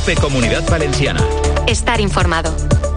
COPE Comunidad Valenciana. Estar informado.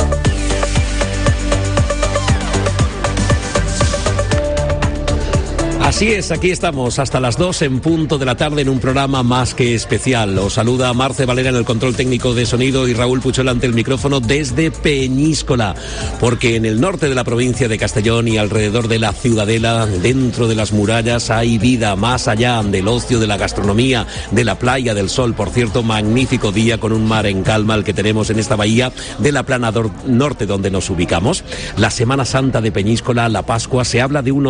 Así es, aquí estamos hasta las 2 en punto de la tarde en un programa más que especial. Os saluda Marce Valera en el control técnico de sonido y Raúl Puchol ante el micrófono desde Peñíscola, porque en el norte de la provincia de Castellón y alrededor de la Ciudadela, dentro de las murallas, hay vida más allá del ocio, de la gastronomía, de la playa, del sol. Por cierto, magnífico día con un mar en calma el que tenemos en esta bahía de la plana norte donde nos ubicamos. La Semana Santa de Peñíscola, la Pascua, se habla de un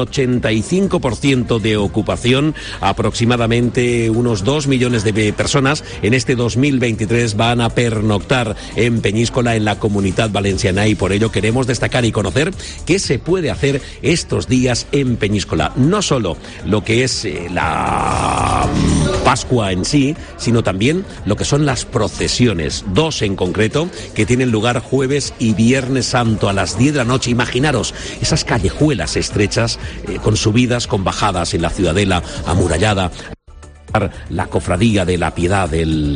85% de ocupación, aproximadamente unos 2 millones de personas en este 2023 van a pernoctar en Peñíscola, en la Comunidad Valenciana, y por ello queremos destacar y conocer qué se puede hacer estos días en Peñíscola. No solo lo que es la Pascua en sí, sino también lo que son las procesiones, 2 en concreto, que tienen lugar jueves y viernes santo a las 10 de la noche. Imaginaros esas callejuelas estrechas con subidas, con bajadas en la Ciudadela amurallada, la cofradía de la Piedad del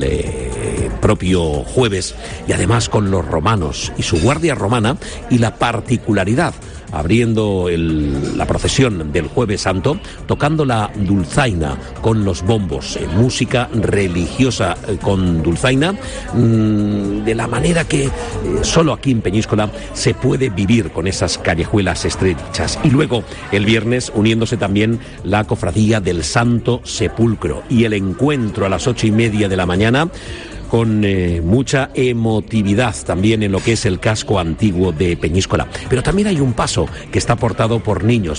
propio jueves, y además con los romanos y su guardia romana, y la particularidad abriendo la procesión del Jueves Santo, tocando la dulzaina con los bombos, música religiosa con dulzaina, de la manera que solo aquí en Peñíscola se puede vivir con esas callejuelas estrechas. Y luego, el viernes, uniéndose también la cofradía del Santo Sepulcro y el encuentro a las 8:30 de la mañana, con mucha emotividad también en lo que es el casco antiguo de Peñíscola. Pero también hay un paso que está aportado por niños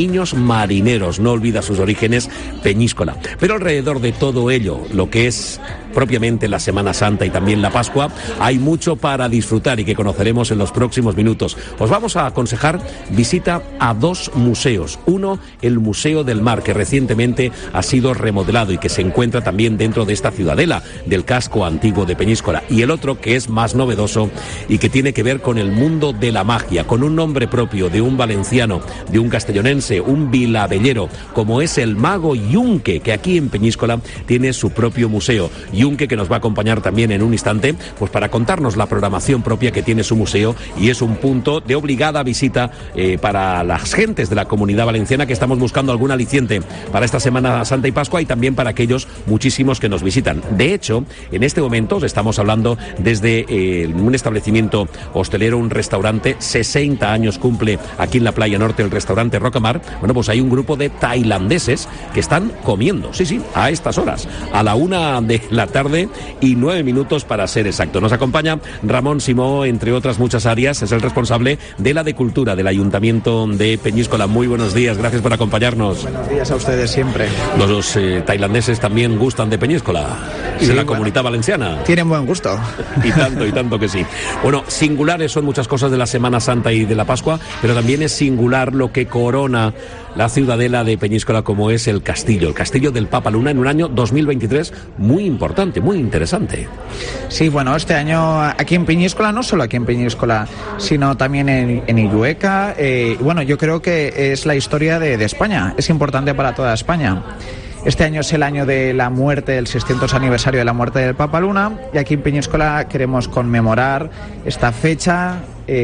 marineros, no olvida sus orígenes, Peñíscola. Pero alrededor de todo ello, lo que es propiamente la Semana Santa y también la Pascua, hay mucho para disfrutar y que conoceremos en los próximos minutos. Os vamos a aconsejar visita a 2 museos. Uno, el Museo del Mar, que recientemente ha sido remodelado y que se encuentra también dentro de esta ciudadela del casco antiguo de Peñíscola. Y el otro, que es más novedoso y que tiene que ver con el mundo de la magia, con un nombre propio de un valenciano, de un castellonense, un vilabellero, como es el mago Yunque, que aquí en Peñíscola tiene su propio museo. Yunque, que nos va a acompañar también en un instante, pues para contarnos la programación propia que tiene su museo, y es un punto de obligada visita para las gentes de la Comunidad Valenciana que estamos buscando algún aliciente para esta Semana Santa y Pascua, y también para aquellos muchísimos que nos visitan. De hecho, en este momento estamos hablando desde un establecimiento hostelero, un restaurante, 60 años cumple aquí en la Playa Norte el restaurante Rocamar. Bueno, pues hay un grupo de tailandeses que están comiendo, sí, a estas horas, a la 1 de la tarde y 9 minutos para ser exacto. Nos acompaña Ramón Simó, entre otras muchas áreas, es el responsable de la de Cultura del Ayuntamiento de Peñíscola. Muy buenos días, gracias por acompañarnos. Buenos días a ustedes siempre. Los tailandeses también gustan de Peñíscola y de la Comunidad Valenciana. Tienen buen gusto. Y tanto que sí. Bueno, singulares son muchas cosas de la Semana Santa y de la Pascua, pero también es singular lo que corona la ciudadela de Peñíscola, como es el castillo del Papa Luna, en un año 2023 muy importante, muy interesante. Sí, bueno, este año aquí en Peñíscola, no solo aquí en Peñíscola, sino también en Illueca. Bueno, yo creo que es la historia de España, es importante para toda España. Este año es el año de la muerte, el 600 aniversario de la muerte del Papa Luna, y aquí en Peñíscola queremos conmemorar esta fecha,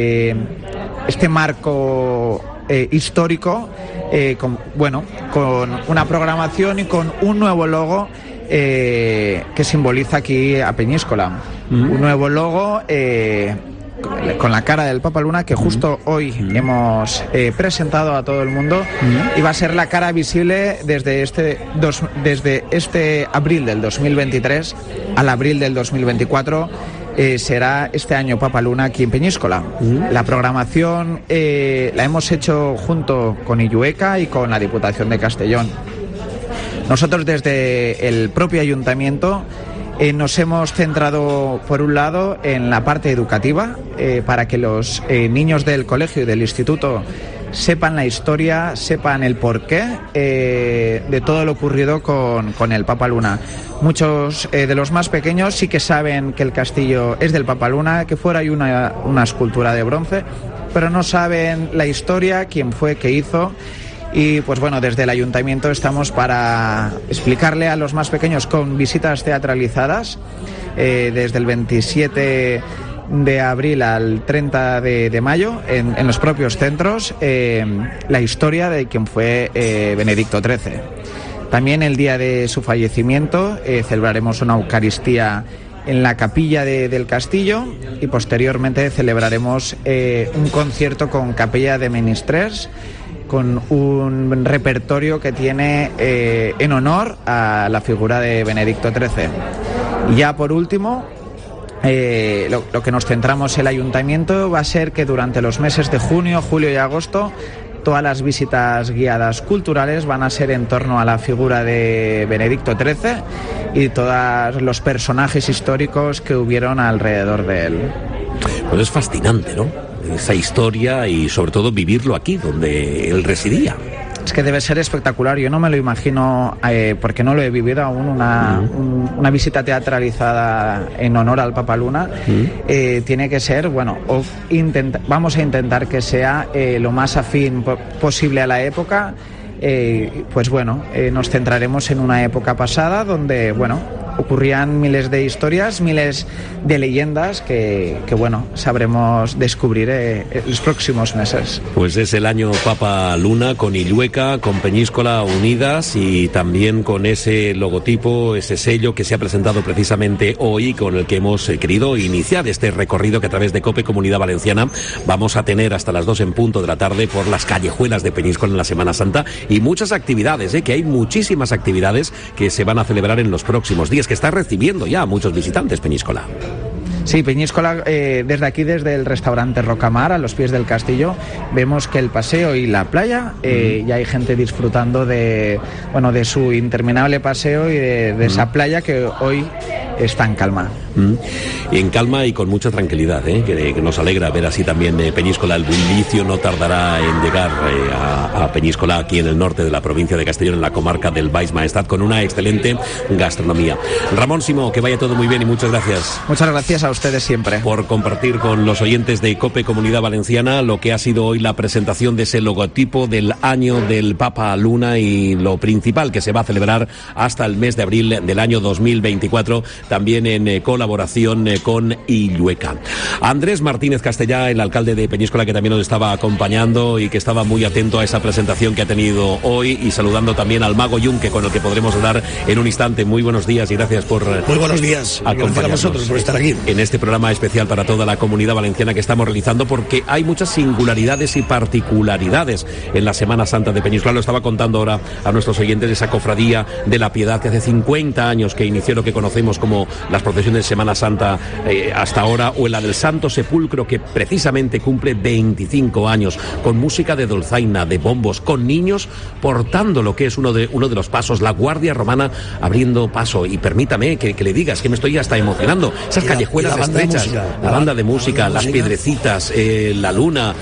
este marco histórico, con una programación y con un nuevo logo que simboliza aquí a Peñíscola. Un nuevo logo con la cara del Papa Luna, que justo hoy hemos presentado a todo el mundo, y va a ser la cara visible desde este abril del 2023 al abril del 2024. Será este año Papa Luna aquí en Peñíscola. La programación la hemos hecho junto con Illueca y con la Diputación de Castellón. Nosotros desde el propio ayuntamiento nos hemos centrado, por un lado, en la parte educativa, para que los niños del colegio y del instituto sepan la historia, sepan el porqué de todo lo ocurrido con el Papa Luna. Muchos de los más pequeños sí que saben que el castillo es del Papa Luna, que fuera hay una escultura de bronce, pero no saben la historia, quién fue, qué hizo. Y pues bueno, desde el ayuntamiento estamos para explicarle a los más pequeños con visitas teatralizadas desde el 27 de abril al 30 de mayo en los propios centros la historia de quien fue Benedicto XIII. También el día de su fallecimiento celebraremos una Eucaristía en la capilla del castillo y posteriormente celebraremos un concierto con Capella de Ministrers, con un repertorio que tiene en honor a la figura de Benedicto XIII. Y ya por último, lo que nos centramos el ayuntamiento va a ser que durante los meses de junio, julio y agosto todas las visitas guiadas culturales van a ser en torno a la figura de Benedicto XIII y todos los personajes históricos que hubieron alrededor de él. Pues es fascinante, ¿no? Esa historia y sobre todo vivirlo aquí, donde él residía. Es que debe ser espectacular. Yo no me lo imagino, porque no lo he vivido aún, una visita teatralizada en honor al Papa Luna. Tiene que ser, bueno, vamos a intentar que sea lo más afín posible a la época. Pues bueno, nos centraremos en una época pasada donde, bueno, ocurrían miles de historias, miles de leyendas que bueno, sabremos descubrir en los próximos meses. Pues es el año Papa Luna, con Illueca, con Peñíscola unidas y también con ese logotipo, ese sello que se ha presentado precisamente hoy, con el que hemos querido iniciar este recorrido que a través de COPE Comunidad Valenciana vamos a tener hasta las 2 en punto de la tarde por las callejuelas de Peñíscola en la Semana Santa, y muchas actividades, que hay muchísimas actividades que se van a celebrar en los próximos días, que está recibiendo ya a muchos visitantes Peñíscola. Sí, Peñíscola, desde aquí, desde el restaurante Rocamar, a los pies del castillo, vemos que el paseo y la playa, ya hay gente disfrutando de su interminable paseo y de esa playa que hoy está en calma. Y en calma y con mucha tranquilidad, que nos alegra ver así también Peñíscola. El bullicio no tardará en llegar a Peñíscola, aquí en el norte de la provincia de Castellón, en la comarca del Baix Maestrat, con una excelente gastronomía. Ramón Simó, que vaya todo muy bien y muchas gracias. Muchas gracias a ustedes siempre por compartir con los oyentes de COPE Comunidad Valenciana lo que ha sido hoy la presentación de ese logotipo del año del Papa Luna y lo principal que se va a celebrar hasta el mes de abril del año 2024, también en colaboración con Illueca. Andrés Martínez Castellá, el alcalde de Peñíscola, que también nos estaba acompañando y que estaba muy atento a esa presentación que ha tenido hoy, y saludando también al Mago Yunque, con el que podremos hablar en un instante. Muy buenos días y gracias por muy buenos días, acompañarnos a vosotros por estar aquí en este programa especial para toda la Comunidad Valenciana que estamos realizando, porque hay muchas singularidades y particularidades en la Semana Santa de Peñíscola. Lo estaba contando ahora a nuestros oyentes de esa cofradía de la Piedad, que hace 50 años que inició lo que conocemos como las procesiones de Semana Santa hasta ahora, o en la del Santo Sepulcro, que precisamente cumple 25 años, con música de dolzaina, de bombos, con niños portando lo que es uno de los pasos, la Guardia Romana abriendo paso. Y permítame que le digas que me estoy hasta emocionando. Esas callejuelas estrechas, la banda de música, las piedrecitas, la luna.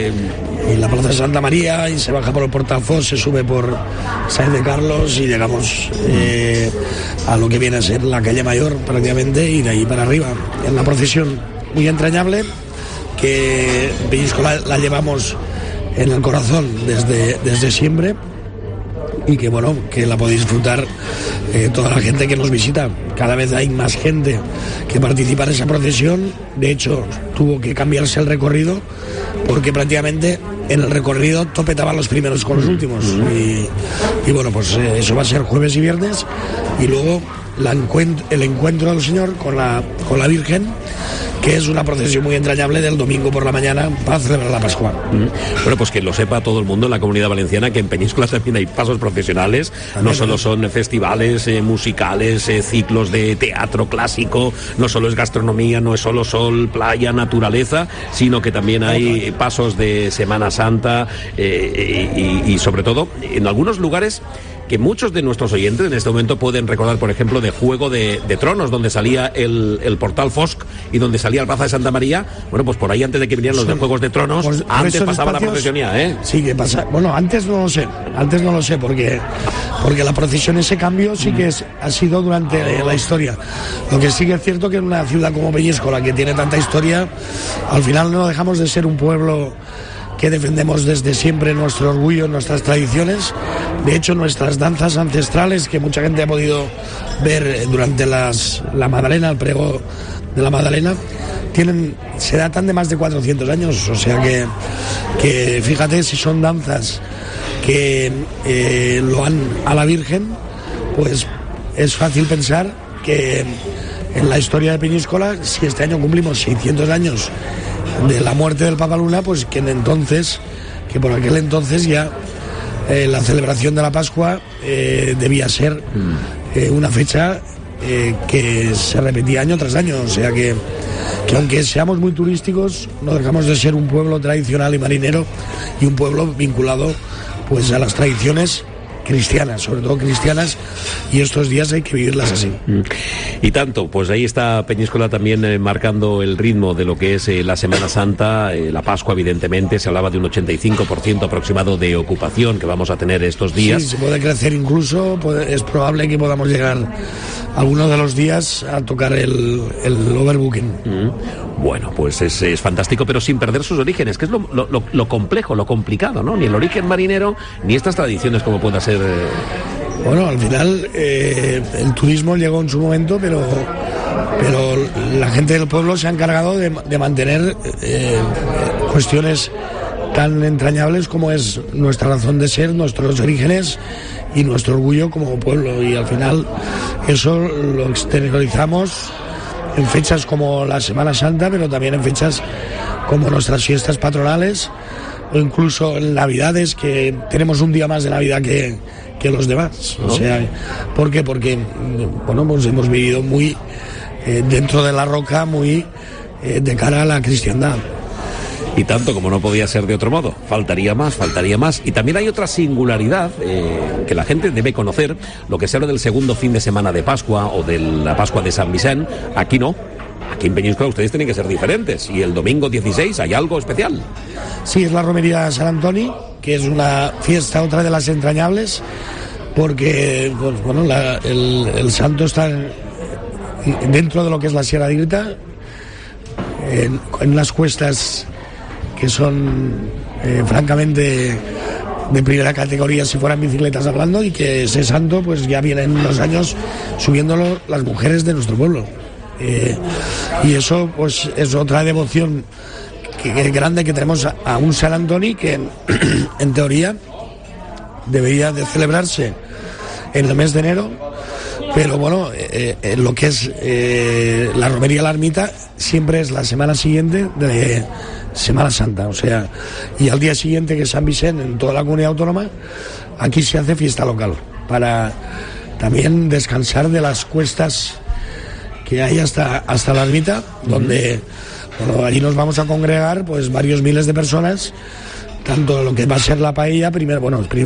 En la Plaza de Santa María, y se baja por el Portalfós, se sube por Sáenz de Carlos y llegamos a lo que viene a ser la calle Mayor prácticamente, y de ahí para arriba. En la procesión muy entrañable, que Peñíscola la llevamos en el corazón desde siempre, y que bueno, que la podéis disfrutar toda la gente que nos visita. Cada vez hay más gente que participa en esa procesión. De hecho, tuvo que cambiarse el recorrido, porque prácticamente en el recorrido topetaban los primeros con los últimos. Y bueno, pues eso va a ser jueves y viernes, y luego el encuentro del Señor con la Virgen, que es una procesión muy entrañable del domingo por la mañana para celebrar la Pascua. Bueno, pues que lo sepa todo el mundo en la Comunidad Valenciana, que en Peñíscola también hay pasos profesionales. No solo son festivales musicales, ciclos de teatro clásico, no solo es gastronomía, no es solo sol, playa, naturaleza, sino que también hay pasos de Semana Santa y sobre todo en algunos lugares que muchos de nuestros oyentes en este momento pueden recordar, por ejemplo, de Juego de Tronos, donde salía el Portal Fosc y donde salía el Plaza de Santa María. Bueno, pues por ahí, antes de que vinieran los de Juegos de Tronos, antes pasaba la procesión ya, Sí, que pasa. Bueno, antes no lo sé, porque la procesión, ese cambio sí que ha sido durante la historia. Lo que sí que es cierto que en una ciudad como Peñíscola, que tiene tanta historia, al final no dejamos de ser un pueblo que defendemos desde siempre nuestro orgullo, nuestras tradiciones. De hecho, nuestras danzas ancestrales, que mucha gente ha podido ver durante la Magdalena, el pregó de la Magdalena, se datan de más de 400 años. O sea que fíjate, si son danzas que loan a la Virgen, pues es fácil pensar que en la historia de Peñíscola, si este año cumplimos 600 años de la muerte del Papa Luna, pues que por aquel entonces ya la celebración de la Pascua debía ser una fecha que se repetía año tras año. O sea que aunque seamos muy turísticos, no dejamos de ser un pueblo tradicional y marinero, y un pueblo vinculado pues a las tradiciones cristianas, sobre todo cristianas, y estos días hay que vivirlas así. Y tanto, pues ahí está Peñíscola también marcando el ritmo de lo que es la Semana Santa, la Pascua evidentemente. Se hablaba de un 85% aproximado de ocupación que vamos a tener estos días. Sí, se puede crecer incluso, es probable que podamos llegar algunos de los días a tocar el overbooking. Bueno, pues es fantástico, pero sin perder sus orígenes, que es lo complejo, lo complicado, ¿no? Ni el origen marinero, ni estas tradiciones como pueda ser. Bueno, al final el turismo llegó en su momento, pero la gente del pueblo se ha encargado de mantener cuestiones tan entrañables como es nuestra razón de ser, nuestros orígenes y nuestro orgullo como pueblo, y al final eso lo exteriorizamos en fechas como la Semana Santa, pero también en fechas como nuestras fiestas patronales, o incluso en Navidades, que tenemos un día más de Navidad que los demás. O sea, ¿por qué? Porque bueno, pues hemos vivido muy dentro de la roca, muy de cara a la cristiandad. Y tanto, como no podía ser de otro modo. Faltaría más. Y también hay otra singularidad que la gente debe conocer, lo que se habla del segundo fin de semana de Pascua o de la Pascua de San Vicent. Aquí no. Aquí en Peñíscola ustedes tienen que ser diferentes. Y el domingo 16 hay algo especial. Sí, es la romería de San Antoni, que es una fiesta, otra de las entrañables, porque pues, bueno, el santo está dentro de lo que es la Sierra de Grita, en unas cuestas que son francamente de primera categoría si fueran bicicletas hablando, y que ese santo pues ya vienen unos años subiéndolo las mujeres de nuestro pueblo, y eso pues es otra devoción grande que tenemos a un San Antoni que en teoría debería de celebrarse en el mes de enero, pero bueno, lo que es la romería de la ermita siempre es la semana siguiente de Semana Santa, o sea, y al día siguiente, que es San Vicente, en toda la comunidad autónoma, aquí se hace fiesta local para también descansar de las cuestas que hay hasta la ermita, donde bueno, allí nos vamos a congregar pues varios miles de personas, tanto lo que va a ser la paella, primero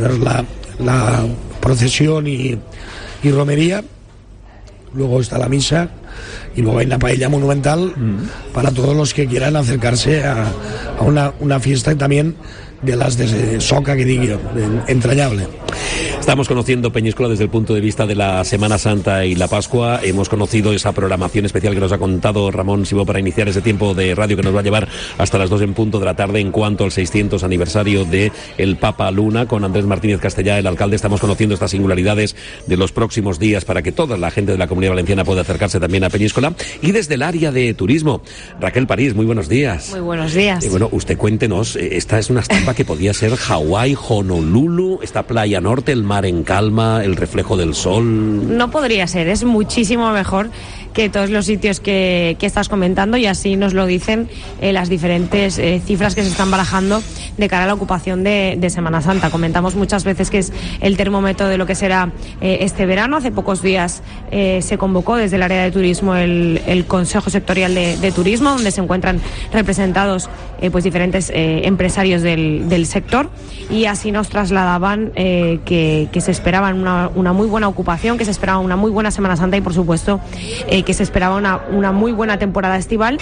la procesión y romería, luego está la misa, y luego hay una paella monumental para todos los que quieran acercarse a una fiesta también de las de soca, que digo, entrañable. Estamos conociendo Peñíscola desde el punto de vista de la Semana Santa y la Pascua. Hemos conocido esa programación especial que nos ha contado Ramón Sibó para iniciar ese tiempo de radio que nos va a llevar hasta las 2 en punto de la tarde en cuanto al 600 aniversario de el Papa Luna. Con Andrés Martínez Castellá, el alcalde, estamos conociendo estas singularidades de los próximos días para que toda la gente de la Comunidad Valenciana pueda acercarse también a Peñíscola. Y desde el área de turismo, Raquel París, muy buenos días. Muy buenos días. Bueno, usted cuéntenos, esta es una estampa que podía ser Hawái, Honolulu, esta playa norte, el mar en calma, el reflejo del sol. No podría ser, es muchísimo mejor que todos los sitios que estás comentando, y así nos lo dicen las diferentes cifras que se están barajando de cara a la ocupación de Semana Santa. Comentamos muchas veces que es el termómetro de lo que será este verano. Hace pocos días se convocó desde el área de turismo el Consejo Sectorial de Turismo, donde se encuentran representados pues diferentes empresarios del sector, y así nos trasladaban que se esperaban una muy buena ocupación, que se esperaba una muy buena Semana Santa, y por supuesto que se esperaba una muy buena temporada estival,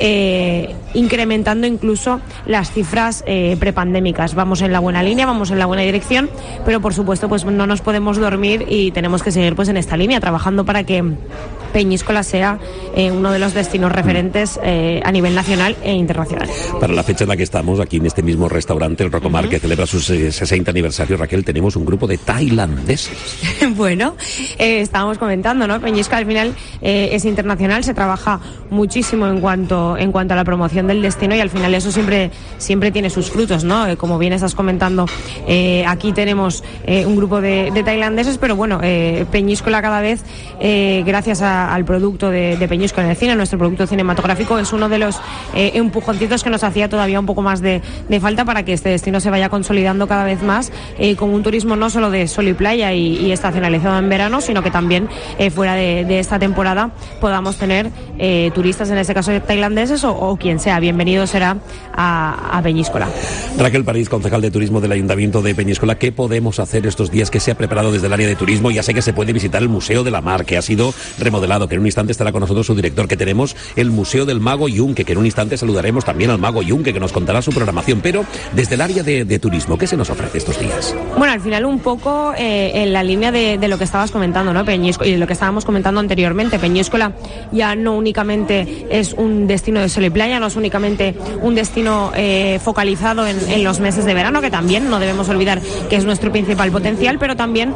incrementando incluso las cifras prepandémicas. Vamos en la buena línea, vamos en la buena dirección, pero por supuesto pues no nos podemos dormir y tenemos que seguir pues en esta línea, trabajando para que Peñíscola sea uno de los destinos referentes a nivel nacional e internacional. Para la fecha en la que estamos, aquí en este mismo restaurante, el Rocomar, que celebra su 60 aniversario, Raquel, tenemos un grupo de tailandeses. Bueno, estábamos comentando, ¿no? Peñíscola al final es internacional, se trabaja muchísimo en cuanto a la promoción del destino y al final eso siempre tiene sus frutos, ¿no? Como bien estás comentando, aquí tenemos un grupo de tailandeses, pero bueno, Peñíscola cada vez, gracias al producto de Peñíscola en el cine, nuestro producto cinematográfico, es uno de los empujoncitos que nos hacía todavía un poco más de falta para que este destino se vaya consolidando cada vez más como un turismo no solo de sol y playa y estacionalizado en verano, sino que también fuera de esta temporada podamos tener turistas, en este caso tailandeses o quien sea. Bienvenido será a Peñíscola. Raquel París, concejal de turismo del Ayuntamiento de Peñíscola, ¿qué podemos hacer estos días? ¿Qué se ha preparado desde el área de turismo? Ya sé que se puede visitar el Museo de la Mar, que ha sido remodelado, que en un instante estará con nosotros su director, que tenemos el Museo del Mago Yunque, que en un instante saludaremos también al Mago Yunque, que nos contará su programación, pero desde el área de turismo, ¿qué se nos ofrece estos días? Bueno, al final un poco en la línea de lo que estabas comentando, ¿no? Peñíscola, y de lo que estábamos comentando anteriormente, Peñíscola ya no únicamente es un destino de sol y playa, no es únicamente un destino focalizado en los meses de verano, que también no debemos olvidar que es nuestro principal potencial, pero también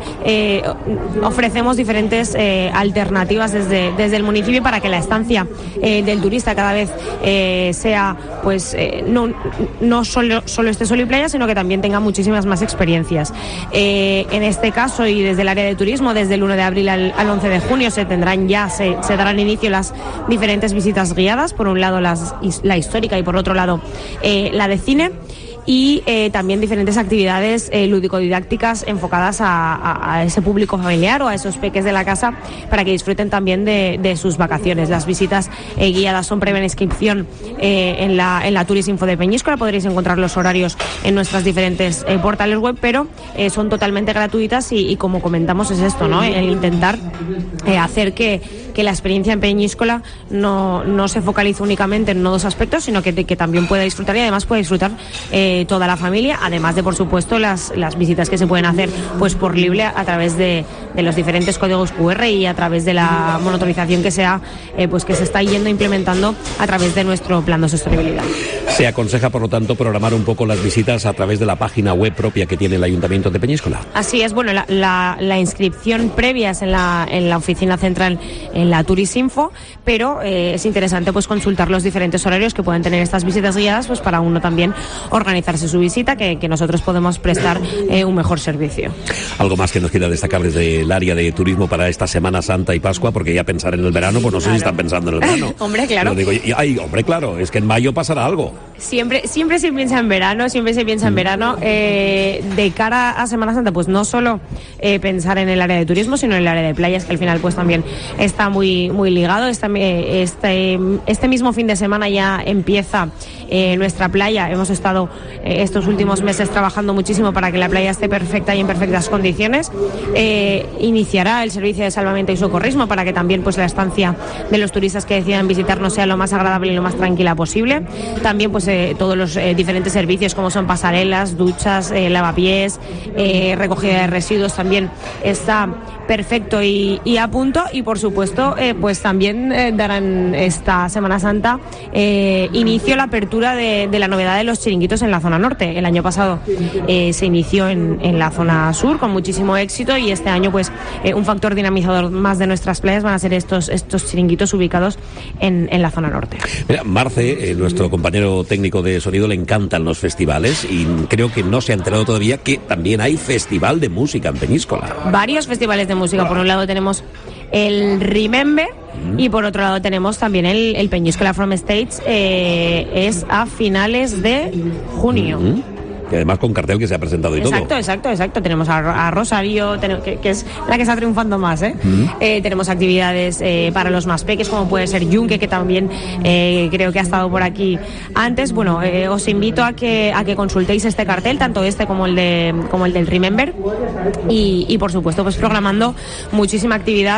ofrecemos diferentes alternativas desde el municipio para que la estancia del turista cada vez sea pues no solo este sol y playa, sino que también tenga muchísimas más experiencias. En este caso, y desde el área de turismo, desde el 1 de abril al 11 de junio se darán inicio las diferentes visitas guiadas, por un lado la histórica y por otro lado la de cine, y también diferentes actividades lúdico-didácticas enfocadas a ese público familiar o a esos peques de la casa para que disfruten también de sus vacaciones. Las visitas guiadas son previa inscripción en la Turisinfo de Peñíscola. Podréis encontrar los horarios en nuestras diferentes portales web, pero son totalmente gratuitas y como comentamos es esto, ¿no? El intentar hacer que la experiencia en Peñíscola no se focalice únicamente en uno o dos aspectos, sino que también pueda disfrutar y además pueda disfrutar toda la familia, además de, por supuesto, las visitas que se pueden hacer pues por libre a través de los diferentes códigos QR y a través de la monitorización que se está yendo implementando a través de nuestro plan de sostenibilidad. Se aconseja, por lo tanto, programar un poco las visitas a través de la página web propia que tiene el Ayuntamiento de Peñíscola. Así es, bueno, la inscripción previa es en la oficina central, en la Turisinfo, pero es interesante pues consultar los diferentes horarios que pueden tener estas visitas guiadas, pues para uno también organizarse su visita, que nosotros podemos prestar un mejor servicio. Algo más que nos quiera destacar desde el área de turismo para esta Semana Santa y Pascua, porque ya pensar en el verano, pues no sé si están pensando en el verano. Hombre, claro. Pero digo, hombre, claro, es que en mayo pasará algo. Siempre se piensa en verano, de cara a Semana Santa, pues no solo pensar en el área de turismo, sino en el área de playas, que al final pues también está muy ligado. Este mismo fin de semana ya empieza nuestra playa. Hemos estado estos últimos meses trabajando muchísimo para que la playa esté perfecta y en perfectas condiciones. Iniciará el servicio de salvamento y socorrismo para que también pues la estancia de los turistas que decidan visitarnos sea lo más agradable y lo más tranquila posible. También pues todos los diferentes servicios como son pasarelas, duchas, lavapiés, recogida de residuos también está perfecto y a punto, y por supuesto pues también darán esta Semana Santa inicio a la apertura de la novedad de los chiringuitos en la zona norte. El año pasado se inició en la zona sur con muchísimo éxito, y este año pues un factor dinamizador más de nuestras playas van a ser estos chiringuitos ubicados en la zona norte. Mira, Marce, nuestro compañero técnico de sonido, le encantan los festivales y creo que no se ha enterado todavía que también hay festival de música en Peñíscola. Varios festivales de música. Por un lado tenemos el Remember y por otro lado tenemos también el Peñíscola From Stage, es a finales de junio. Y además con cartel que se ha presentado y todo. Exacto. Tenemos a Rosario, que es la que está triunfando más, tenemos actividades para los más peques, como puede ser Yunque, que también creo que ha estado por aquí antes. Bueno, os invito a que consultéis este cartel, tanto este como el del Remember, y por supuesto pues programando muchísima actividad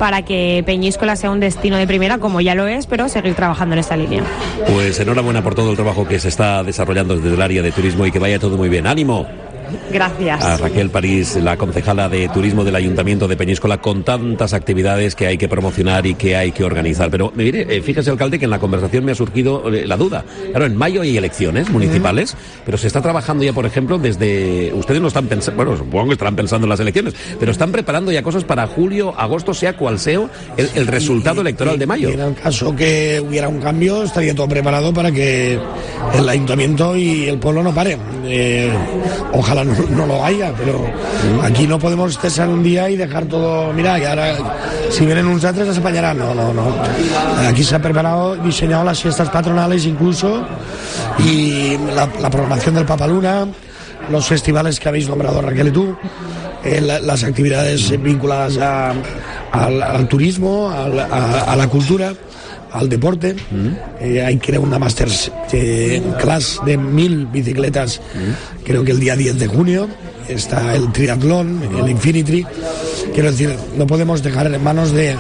para que Peñíscola sea un destino de primera, como ya lo es, pero seguir trabajando en esta línea. Pues enhorabuena por todo el trabajo que se está desarrollando desde el área de turismo y que vaya todo muy bien. ¡Ánimo! Gracias. A Raquel París, la concejala de turismo del Ayuntamiento de Peñíscola, con tantas actividades que hay que promocionar y que hay que organizar. Pero mire, fíjese, alcalde, que en la conversación me ha surgido la duda. Claro, en mayo hay elecciones municipales, pero se está trabajando ya, por ejemplo, desde... Ustedes no están pensando, bueno, supongo que estarán pensando en las elecciones, pero están preparando ya cosas para julio, agosto, sea cual sea el resultado electoral de mayo. En el caso que hubiera un cambio, estaría todo preparado para que el Ayuntamiento y el pueblo no paren. Ojalá no lo haya, pero aquí no podemos cesar un día y dejar todo, mira, y ahora si vienen unos altres se apañarán. No. Aquí se ha preparado, diseñado las fiestas patronales incluso, y la programación del Papaluna, los festivales que habéis nombrado Raquel y tú, las actividades vinculadas al turismo, a la cultura, al deporte. Hay creo una master class de 1000 bicicletas, creo que el día 10 de junio está el triatlón, el Infinity. Quiero decir, no podemos dejar en manos del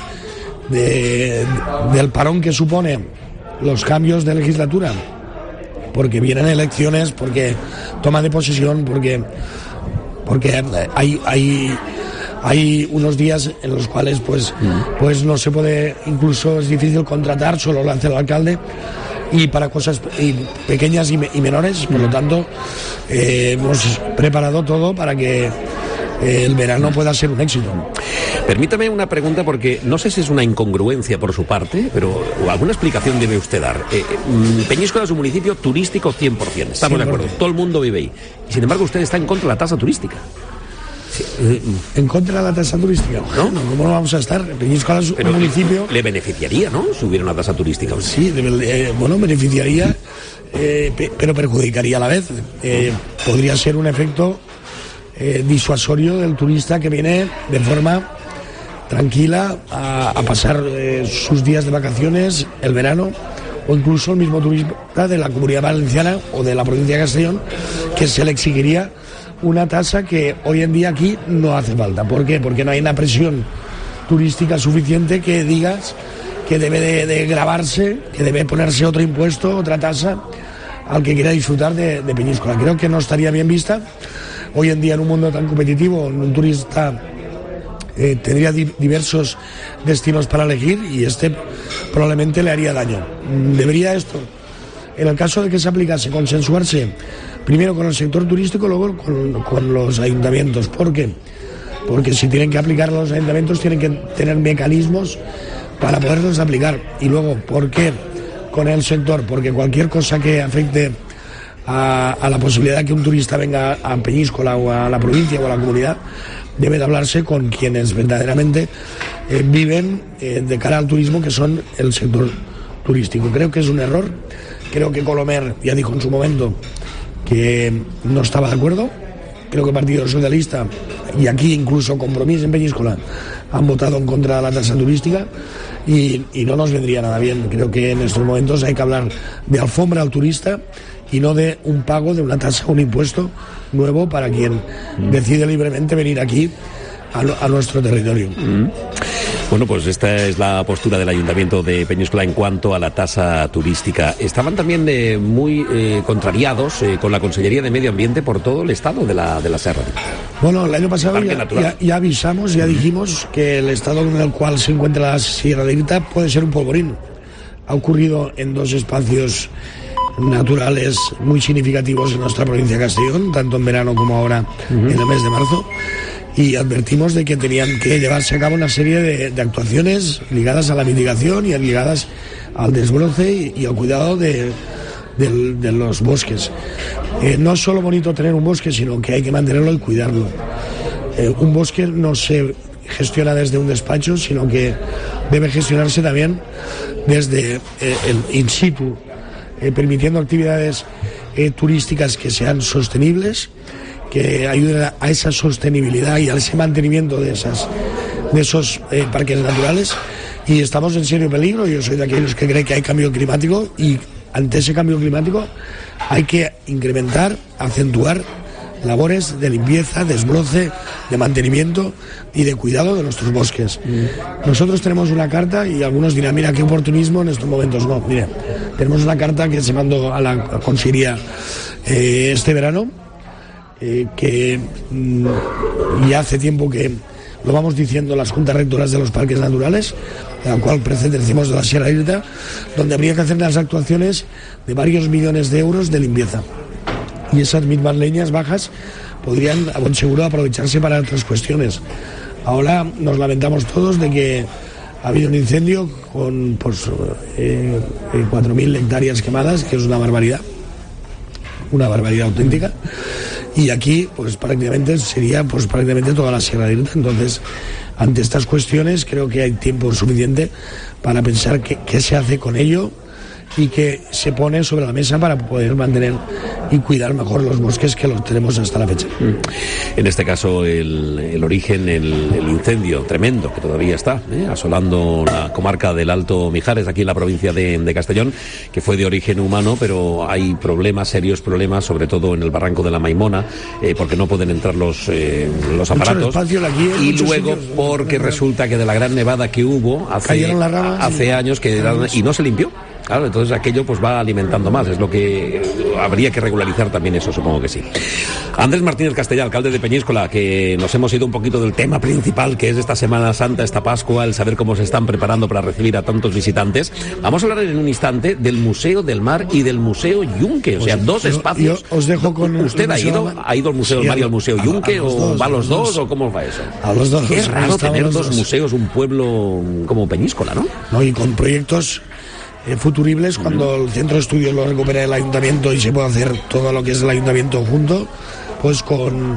parón que supone los cambios de legislatura, porque vienen elecciones, porque toma de posesión, porque hay unos días en los cuales pues no se puede, incluso es difícil contratar, solo lo hace el alcalde, y para cosas pequeñas y menores. Por lo tanto, hemos preparado todo para que el verano pueda ser un éxito. Permítame una pregunta, porque no sé si es una incongruencia por su parte, pero alguna explicación debe usted dar. Peñíscola es un municipio turístico 100%, estamos de acuerdo, todo el mundo vive ahí. Y sin embargo, usted está en contra de la tasa turística. En contra de la tasa turística, ¿no? ¿Cómo no vamos a estar? Peñíscola es un municipio... Le beneficiaría, ¿no?, si hubiera una tasa turística. Sí, beneficiaría, pero perjudicaría a la vez. Podría ser un efecto disuasorio del turista que viene de forma tranquila a pasar sus días de vacaciones, el verano, o incluso el mismo turista de la Comunidad Valenciana o de la provincia de Castellón, que se le exigiría una tasa que hoy en día aquí no hace falta. ¿Por qué? Porque no hay una presión turística suficiente que digas que debe de gravarse, que debe ponerse otro impuesto, otra tasa al que quiera disfrutar de Peñíscola. Creo que no estaría bien vista. Hoy en día, en un mundo tan competitivo, un turista tendría diversos destinos para elegir, y este probablemente le haría daño. Debería esto, en el caso de que se aplicase, consensuarse primero con el sector turístico, luego con los ayuntamientos. ¿Por qué? Porque si tienen que aplicar los ayuntamientos, tienen que tener mecanismos para poderlos aplicar. Y luego, ¿por qué con el sector? Porque cualquier cosa que afecte a la posibilidad de que un turista venga a Peñíscola o a la provincia o a la comunidad, debe de hablarse con quienes verdaderamente viven de cara al turismo, que son el sector turístico. Creo que es un error. Creo que Colomer ya dijo en su momento que no estaba de acuerdo. Creo que el Partido Socialista y aquí incluso Compromís en Peñíscola han votado en contra de la tasa turística, y no nos vendría nada bien. Creo que en estos momentos hay que hablar de alfombra al turista y no de un pago de una tasa, un impuesto nuevo para quien decide libremente venir aquí a nuestro territorio. Bueno, pues esta es la postura del Ayuntamiento de Peñíscola en cuanto a la tasa turística. Estaban también muy contrariados con la Consellería de Medio Ambiente por todo el estado de la Serra. Bueno, el año pasado ya avisamos, ya dijimos que el estado en el cual se encuentra la Sierra de Irta puede ser un polvorín. Ha ocurrido en dos espacios naturales muy significativos en nuestra provincia de Castellón, tanto en verano como ahora en el mes de marzo, y advertimos de que tenían que llevarse a cabo una serie de actuaciones ligadas a la mitigación y ligadas al desbroce y al cuidado de los bosques. No es solo bonito tener un bosque, sino que hay que mantenerlo y cuidarlo. Un bosque no se gestiona desde un despacho, sino que debe gestionarse también desde el in situ, permitiendo actividades turísticas que sean sostenibles, que ayuden a esa sostenibilidad y a ese mantenimiento de esos parques naturales. Y estamos en serio peligro. Yo soy de aquellos que creen que hay cambio climático, y ante ese cambio climático hay que incrementar, acentuar labores de limpieza, desbroce, de mantenimiento y de cuidado de nuestros bosques. Nosotros tenemos una carta y algunos dirán, mira, qué oportunismo en estos momentos. No, mire, tenemos una carta que se mandó a la Consejería este verano, que ya hace tiempo que lo vamos diciendo las juntas rectoras de los parques naturales, la cual pertenecemos de la Sierra Irta, donde habría que hacer las actuaciones de varios millones de euros de limpieza. Y esas mismas leñas bajas podrían, a buen seguro, aprovecharse para otras cuestiones. Ahora nos lamentamos todos de que ha habido un incendio con 4.000 hectáreas quemadas, que es una barbaridad auténtica. Y aquí, pues prácticamente sería prácticamente toda la Sierra de Irta. Entonces, ante estas cuestiones, creo que hay tiempo suficiente para pensar qué se hace con ello y que se pone sobre la mesa para poder mantener y cuidar mejor los bosques que los tenemos hasta la fecha. En este caso, el origen, el incendio tremendo que todavía está asolando la comarca del Alto Mijares, aquí en la provincia de Castellón, que fue de origen humano, pero hay serios problemas, sobre todo en el barranco de la Maimona, porque no pueden entrar los aparatos. Y luego, porque resulta que de la gran nevada que hubo hace años y no se limpió. Claro, entonces aquello pues va alimentando más, es lo que habría que regularizar también eso, supongo que sí. Andrés Martínez Castellá, alcalde de Peñíscola, que nos hemos ido un poquito del tema principal, que es esta Semana Santa, esta Pascua, el saber cómo se están preparando para recibir a tantos visitantes. Vamos a hablar en un instante del Museo del Mar y del Museo Yunque, o sea, dos espacios. Yo os dejo con... ¿Usted ha ido al Museo del Mar y al Museo Yunque, o va a los dos, o cómo va eso? A los dos. Es raro tener dos museos, un pueblo como Peñíscola, ¿no? No, y con proyectos futuribles, cuando el centro de estudios lo recupere el ayuntamiento y se pueda hacer todo lo que es el ayuntamiento junto, pues con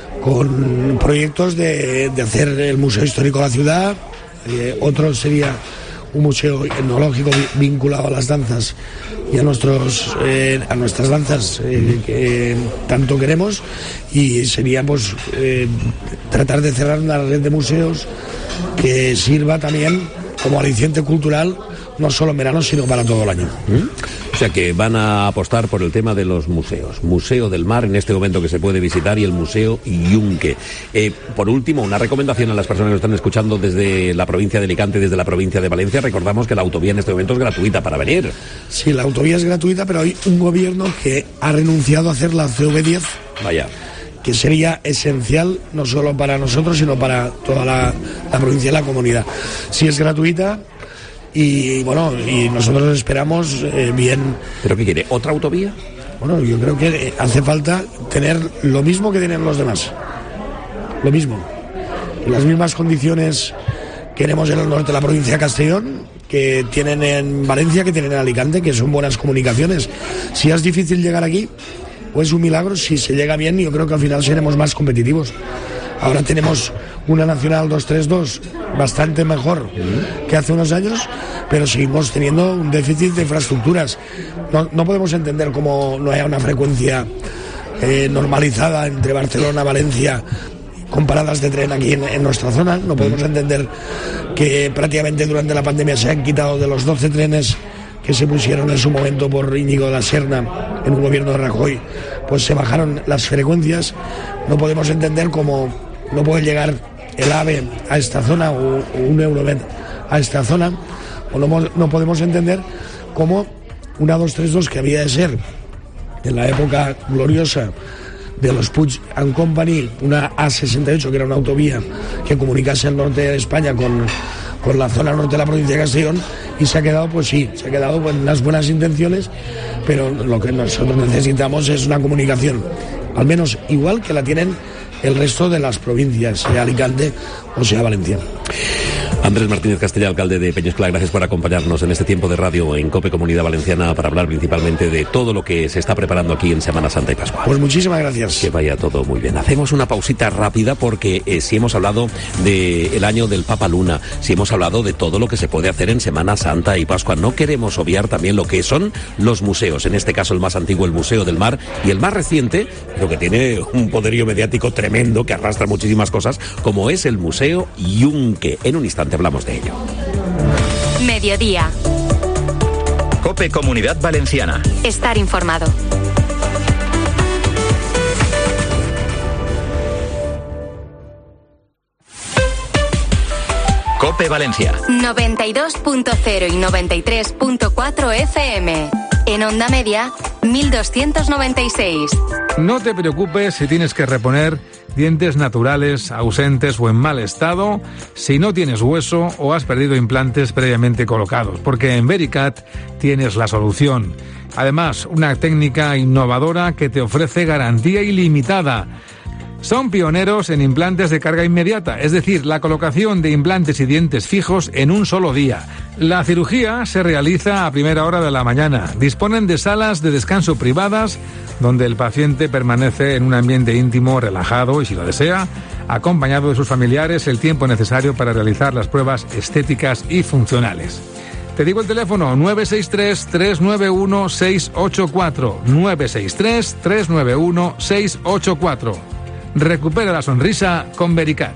proyectos de hacer el Museo Histórico de la ciudad. Otro sería un museo etnológico vinculado a las danzas y a nuestras danzas que tanto queremos, y sería pues tratar de cerrar una red de museos que sirva también como aliciente cultural, no solo en verano, sino para todo el año. O sea que van a apostar por el tema de los museos. Museo del Mar, en este momento que se puede visitar, y el Museo Yunque. Por último, una recomendación a las personas que nos están escuchando desde la provincia de Alicante, desde la provincia de Valencia. Recordamos que la autovía en este momento es gratuita para venir. Sí, la autovía es gratuita, pero hay un gobierno que ha renunciado a hacer la CV10. Vaya. Que sería esencial no solo para nosotros, sino para toda la provincia y la comunidad. Sí, es gratuita. Y bueno, y nosotros esperamos bien. ¿Pero qué quiere? ¿Otra autovía? Bueno, yo creo que hace falta tener lo mismo que tienen los demás. Lo mismo. Las mismas condiciones queremos en el norte de la provincia de Castellón, que tienen en Valencia, que tienen en Alicante, que son buenas comunicaciones. Si es difícil llegar aquí, pues un milagro. Si se llega bien, yo creo que al final seremos más competitivos. Ahora tenemos una Nacional 232 bastante mejor que hace unos años, pero seguimos teniendo un déficit de infraestructuras. No podemos entender cómo no haya una frecuencia normalizada entre Barcelona, Valencia, con paradas de tren aquí en nuestra zona. No podemos entender que prácticamente durante la pandemia se han quitado de los 12 trenes que se pusieron en su momento por Íñigo de la Serna en un gobierno de Rajoy, pues se bajaron las frecuencias. No podemos entender cómo no puede llegar el AVE a esta zona o un Euromed a esta zona, o no podemos entender cómo una 232, que había de ser en la época gloriosa de los Puig and Company, una A68, que era una autovía que comunicase el norte de España con la zona norte de la provincia de Castellón, y se ha quedado pues con unas buenas intenciones, pero lo que nosotros necesitamos es una comunicación al menos igual que la tienen el resto de las provincias, sea Alicante o sea Valencia. Andrés Martínez Castellá, alcalde de Peñíscola, gracias por acompañarnos en este tiempo de radio en COPE Comunidad Valenciana para hablar principalmente de todo lo que se está preparando aquí en Semana Santa y Pascua. Pues muchísimas gracias. Que vaya todo muy bien. Hacemos una pausita rápida porque si hemos hablado del año del Papa Luna, si hemos hablado de todo lo que se puede hacer en Semana Santa y Pascua, no queremos obviar también lo que son los museos. En este caso el más antiguo, el Museo del Mar, y el más reciente, pero que tiene un poderío mediático tremendo, que arrastra muchísimas cosas, como es el Museo Yunque. En un instante hablamos de ello. Mediodía. COPE Comunidad Valenciana. Estar informado. COPE Valencia. 92.0 y 93.4 FM. En onda media, 1296. No te preocupes si tienes que reponer dientes naturales, ausentes o en mal estado, si no tienes hueso o has perdido implantes previamente colocados, porque en Vericat tienes la solución. Además, una técnica innovadora que te ofrece garantía ilimitada. Son pioneros en implantes de carga inmediata, es decir, la colocación de implantes y dientes fijos en un solo día. La cirugía se realiza a primera hora de la mañana. Disponen de salas de descanso privadas, donde el paciente permanece en un ambiente íntimo, relajado y, si lo desea, acompañado de sus familiares el tiempo necesario para realizar las pruebas estéticas y funcionales. Te digo el teléfono, 963-391-684. 963-391-684. Recupera la sonrisa con Vericat.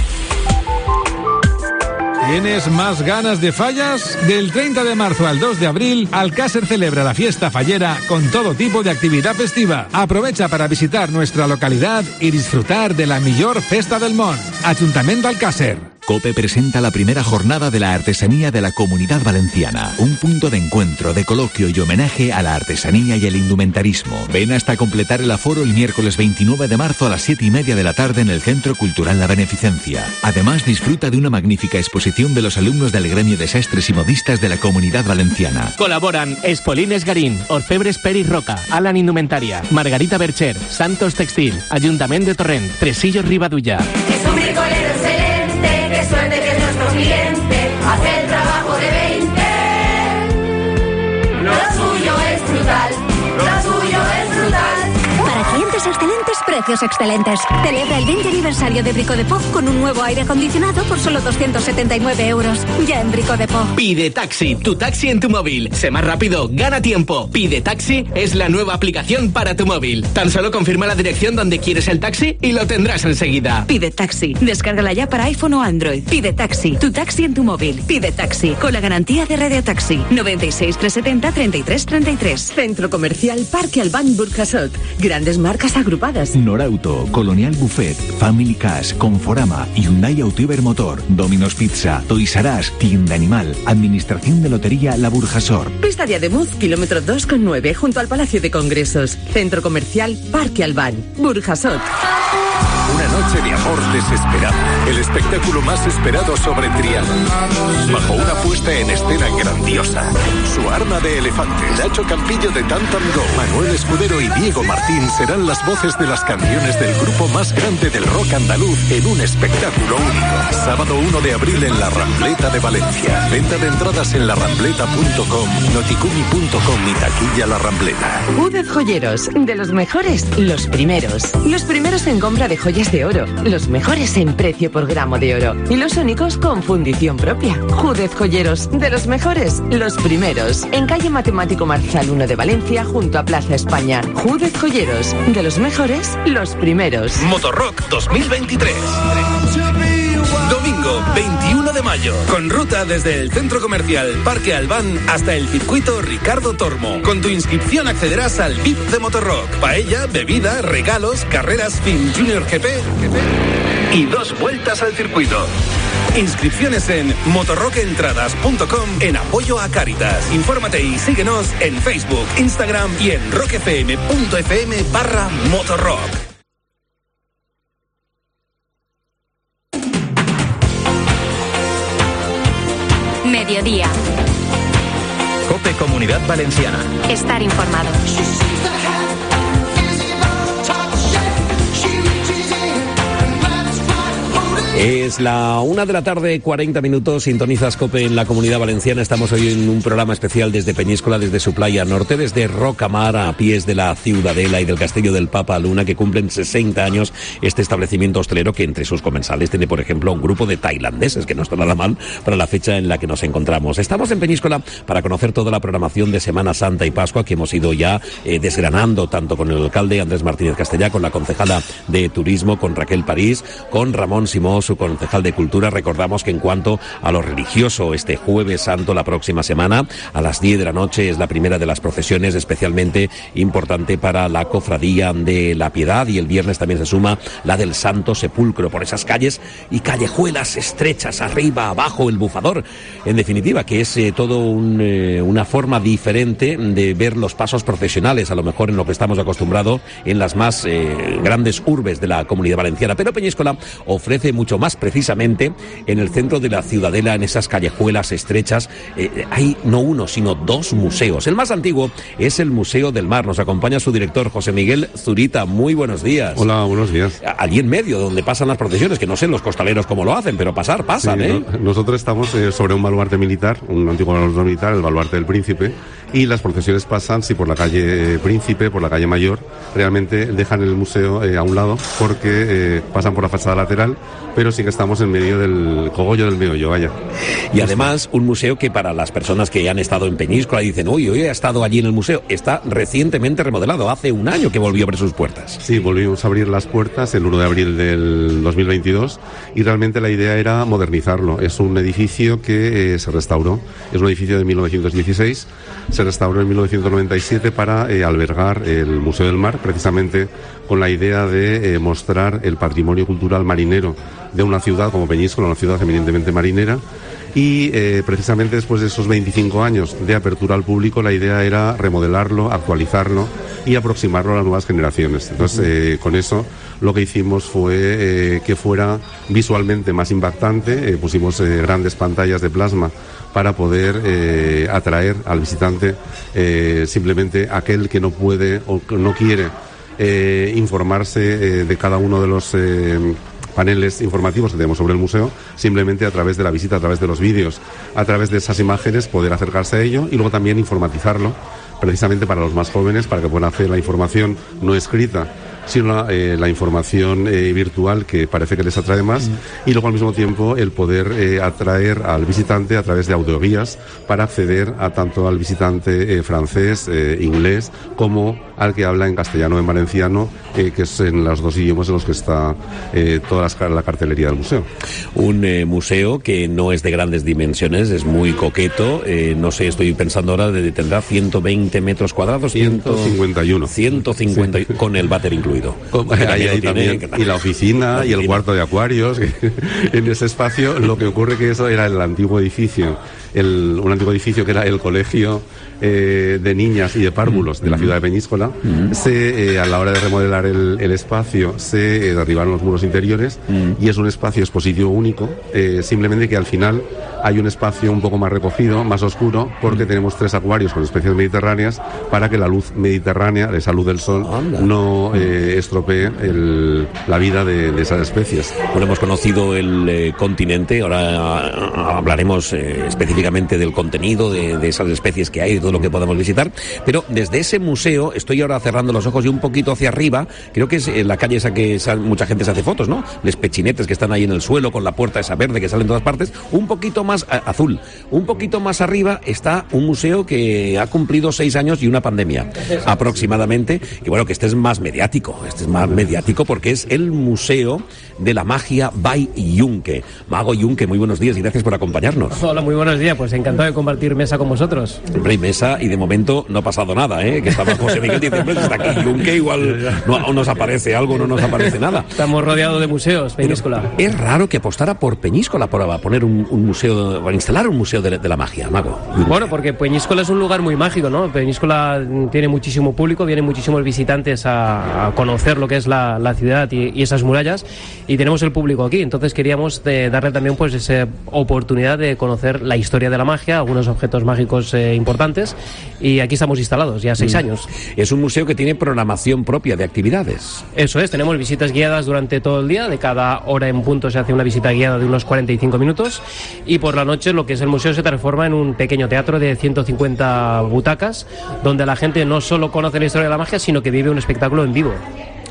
¿Tienes más ganas de fallas? Del 30 de marzo al 2 de abril, Alcácer celebra la fiesta fallera con todo tipo de actividad festiva. Aprovecha para visitar nuestra localidad y disfrutar de la millor festa del món. Ayuntamiento Alcácer. COPE presenta la primera jornada de la artesanía de la Comunidad Valenciana, un punto de encuentro, de coloquio y homenaje a la artesanía y el indumentarismo. Ven hasta completar el aforo el miércoles 29 de marzo a las 7:30 de la tarde en el Centro Cultural La Beneficencia. Además, disfruta de una magnífica exposición de los alumnos del gremio de sastres y modistas de la Comunidad Valenciana. Colaboran Espolines Garín, Orfebres Peris Roca, Alan Indumentaria, Margarita Bercher, Santos Textil, Ayuntamiento de Torrent, Tresillos Ribadulla. Es un bricolero excelente. Qué suerte que es nuestro cliente, hace el trabajo de 20. Lo suyo es brutal, lo suyo es brutal. Para clientes excelentes, precios excelentes. Celebra el 20 aniversario de Brico de Po con un nuevo aire acondicionado por solo 279 euros. Ya en Brico de Po. Pide Taxi, tu taxi en tu móvil. Sé más rápido, gana tiempo. Pide Taxi es la nueva aplicación para tu móvil. Tan solo confirma la dirección donde quieres el taxi y lo tendrás enseguida. Pide Taxi, descárgala ya para iPhone o Android. Pide Taxi, tu taxi en tu móvil. Pide Taxi, con la garantía de Radio Taxi. 96 370 33 33. Centro Comercial Parque Albán Burjasot. Grandes marcas agrupadas. Norauto, Colonial Buffet, Family Cash, Conforama, Hyundai Auto Motor, Domino's Pizza, Toys R Us, Tienda Animal, Administración de Lotería La Burjasor. Pista de Ademuz, kilómetro 2,9, junto al Palacio de Congresos. Centro Comercial Parque Albán, Burjasot. Una noche de amor desesperado. El espectáculo más esperado sobre Triana. Bajo una puesta en escena grandiosa. Su arma de elefante. Nacho Campillo de Tantam Go. Manuel Escudero y Diego Martín serán las voces de las canciones del grupo más grande del rock andaluz en un espectáculo único. Sábado 1 de abril en La Rambleta de Valencia. Venta de entradas en larambleta.com, noticumi.com y taquilla La Rambleta. Júdez Joyeros. De los mejores, los primeros. Los primeros en compra de joyas de oro, los mejores en precio por gramo de oro y los únicos con fundición propia. Júdez Joyeros, de los mejores, los primeros. En calle Matemático Marzal 1 de Valencia, junto a Plaza España. Júdez Joyeros, de los mejores, los primeros. Motorrock 2023. Domingo 21 de mayo, con ruta desde el Centro Comercial Parque Albán hasta el circuito Ricardo Tormo. Con tu inscripción accederás al VIP de Motorrock. Paella, bebida, regalos, carreras Fin Junior GP y 2 vueltas al circuito. Inscripciones en motorrockentradas.com en apoyo a Cáritas. Infórmate y síguenos en Facebook, Instagram y en rockfm.fm/motorrock. Mediodía. COPE Comunidad Valenciana. Estar informado. Es la 1 de la tarde, 40 minutos, sintonizas COPE en la Comunidad Valenciana. Estamos hoy en un programa especial desde Peñíscola, desde su playa norte, desde Rocamar, a pies de la Ciudadela y del Castillo del Papa Luna, que cumplen 60 años este establecimiento hostelero que entre sus comensales tiene, por ejemplo, un grupo de tailandeses, que no está nada mal para la fecha en la que nos encontramos. Estamos en Peñíscola para conocer toda la programación de Semana Santa y Pascua que hemos ido ya desgranando, tanto con el alcalde Andrés Martínez Castellá, con la concejala de Turismo, con Raquel París, con Ramón Simós, su concejal de Cultura. Recordamos que en cuanto a lo religioso, este Jueves Santo, la próxima semana, a las 10 de la noche, es la primera de las procesiones especialmente importante para la Cofradía de la Piedad, y el viernes también se suma la del Santo Sepulcro, por esas calles y callejuelas estrechas, arriba, abajo, el bufador. En definitiva, que es todo una forma diferente de ver los pasos procesionales, a lo mejor en lo que estamos acostumbrados en las más grandes urbes de la Comunidad Valenciana. Pero Peñíscola ofrece mucho más, precisamente en el centro de la Ciudadela, en esas callejuelas estrechas. Hay no uno, sino dos museos. El más antiguo es el Museo del Mar. Nos acompaña su director, José Miguel Zurita. Muy buenos días. Hola, buenos días. Allí en medio, donde pasan las procesiones, que no sé los costaleros cómo lo hacen, pero pasan, sí, ¿eh? Nosotros estamos sobre un baluarte militar, un antiguo baluarte militar, el baluarte del Príncipe, y las procesiones pasan, sí, por la calle Príncipe, por la calle Mayor. Realmente dejan el museo a un lado, porque pasan por la fachada lateral, pero sí que estamos en medio del cogollo del meollo, vaya. Y además, un museo que para las personas que han estado en Peñíscola y dicen, uy, he estado allí en el museo, está recientemente remodelado, hace un año que volvió a abrir sus puertas. Sí, volvimos a abrir las puertas el 1 de abril del 2022, y realmente la idea era modernizarlo. Es un edificio que se restauró, es un edificio de 1916, se restauró en 1997 para albergar el Museo del Mar, precisamente con la idea de mostrar el patrimonio cultural marinero de una ciudad como Peñíscola, una ciudad eminentemente marinera. Y precisamente después de esos 25 años de apertura al público, la idea era remodelarlo, actualizarlo y aproximarlo a las nuevas generaciones. Entonces, con eso lo que hicimos fue que fuera visualmente más impactante. Pusimos grandes pantallas de plasma para poder atraer al visitante, simplemente aquel que no puede o que no quiere informarse de cada uno de los paneles informativos que tenemos sobre el museo, simplemente a través de la visita, a través de los vídeos, a través de esas imágenes, poder acercarse a ello, y luego también informatizarlo, precisamente para los más jóvenes, para que puedan hacer la información no escrita, sino la información virtual, que parece que les atrae más, y luego al mismo tiempo el poder atraer al visitante a través de audioguías para acceder a tanto al visitante francés, inglés, como al que habla en castellano o en valenciano, que es en los dos idiomas en los que está toda la cartelería del museo. Un museo que no es de grandes dimensiones, es muy coqueto, no sé, estoy pensando ahora, tendrá 120 metros cuadrados. 151. 150, sí. Con el váter incluido. Ahí también, y la oficina y el cuarto de acuarios. En ese espacio, lo que ocurre que eso era el antiguo edificio, un antiguo edificio que era el colegio de niñas y de párvulos de la ciudad de Peñíscola. A la hora de remodelar el espacio, se derribaron los muros interiores, y es un espacio expositivo único, simplemente que al final hay un espacio un poco más recogido, más oscuro, porque tenemos 3 acuarios con especies mediterráneas, para que la luz mediterránea, esa luz del sol, no estropee la vida de esas especies. Bueno, hemos conocido el continente, ahora hablaremos específicamente del contenido de esas especies que hay, de todo lo que podemos visitar, pero desde ese museo, estoy ahora cerrando los ojos y un poquito hacia arriba, creo que es la calle esa que mucha gente se hace fotos, ¿no? Los pechinetes que están ahí en el suelo, con la puerta esa verde que sale en todas partes, un poquito más azul, un poquito más arriba está un museo que ha cumplido 6 años y una pandemia, aproximadamente, y bueno, que este es más mediático, porque es el Museo de la Magia by Yunque. Mago Yunque, muy buenos días y gracias por acompañarnos. Hola, muy buenos días, pues encantado de compartir mesa con vosotros. Hombre, y mesa, y de momento no ha pasado nada, que estaba José Miguel diciendo, está aquí Yunque, igual no nos aparece algo, no nos aparece nada. Estamos rodeados de museos, Peñíscola. Pero es raro que apostara por Peñíscola para poner un museo, para instalar un museo de la magia, Mago. Bueno, porque Peñíscola es un lugar muy mágico, ¿no? Peñíscola tiene muchísimo público, vienen muchísimos visitantes a conocer lo que es la ciudad y esas murallas, y tenemos el público aquí, entonces queríamos darle también pues esa oportunidad de conocer la historia de la magia, algunos objetos mágicos importantes, y aquí estamos instalados ya 6 años. Es un museo que tiene programación propia de actividades. Eso es, tenemos visitas guiadas durante todo el día, de cada hora en punto se hace una visita guiada de unos 45 minutos, y por la noche lo que es el museo se transforma en un pequeño teatro de 150 butacas, donde la gente no solo conoce la historia de la magia, sino que vive un espectáculo en vivo.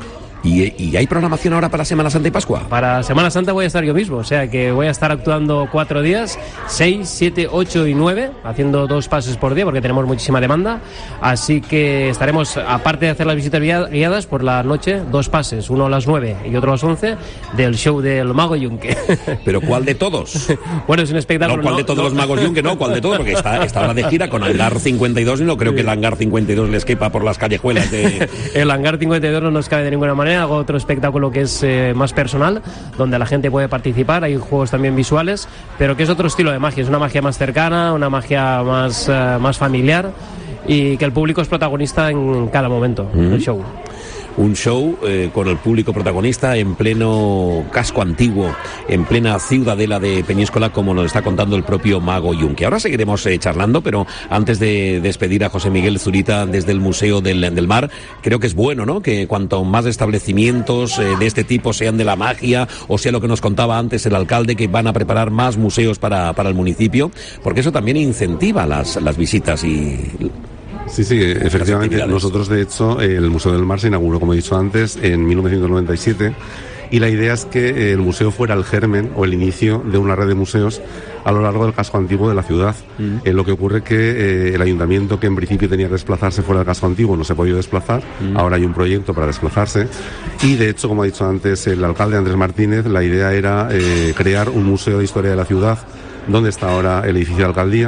¿Y hay programación ahora para Semana Santa y Pascua? Para Semana Santa voy a estar yo mismo, o sea que voy a estar actuando 4 días, 6, 7, 8 y 9, haciendo 2 pases por día porque tenemos muchísima demanda, así que estaremos, aparte de hacer las visitas guiadas, por la noche 2 pases, uno a las 9 y otro a las 11, del show del Mago Yunque. ¿Pero cuál de todos? Bueno, es un espectáculo... No, ¿cuál de todos los Magos Yunque? No, ¿cuál de todos? Porque está ahora de gira con Hangar 52 y no creo que el Hangar 52 les quepa por las callejuelas de... El Hangar 52 no nos cabe de ninguna manera. Hago otro espectáculo que es más personal, donde la gente puede participar, hay juegos también visuales, pero que es otro estilo de magia, es una magia más cercana, una magia más familiar, y que el público es protagonista en cada momento del show. Un show con el público protagonista en pleno casco antiguo, en plena ciudadela de Peñíscola, como nos está contando el propio Mago Yunque. Ahora seguiremos charlando, pero antes de despedir a José Miguel Zurita desde el Museo del Mar, creo que es bueno, ¿no?, que cuanto más establecimientos de este tipo sean de la magia, o sea lo que nos contaba antes el alcalde, que van a preparar más museos para el municipio, porque eso también incentiva las visitas y... Sí, efectivamente. Nosotros, de hecho, el Museo del Mar se inauguró, como he dicho antes, en 1997, y la idea es que el museo fuera el germen o el inicio de una red de museos a lo largo del casco antiguo de la ciudad. Lo que ocurre que el ayuntamiento, que en principio tenía que desplazarse fuera del casco antiguo, no se ha podido desplazar. Ahora hay un proyecto para desplazarse, y de hecho, como ha dicho antes el alcalde Andrés Martínez, la idea era crear un museo de historia de la ciudad, donde está ahora el edificio de alcaldía.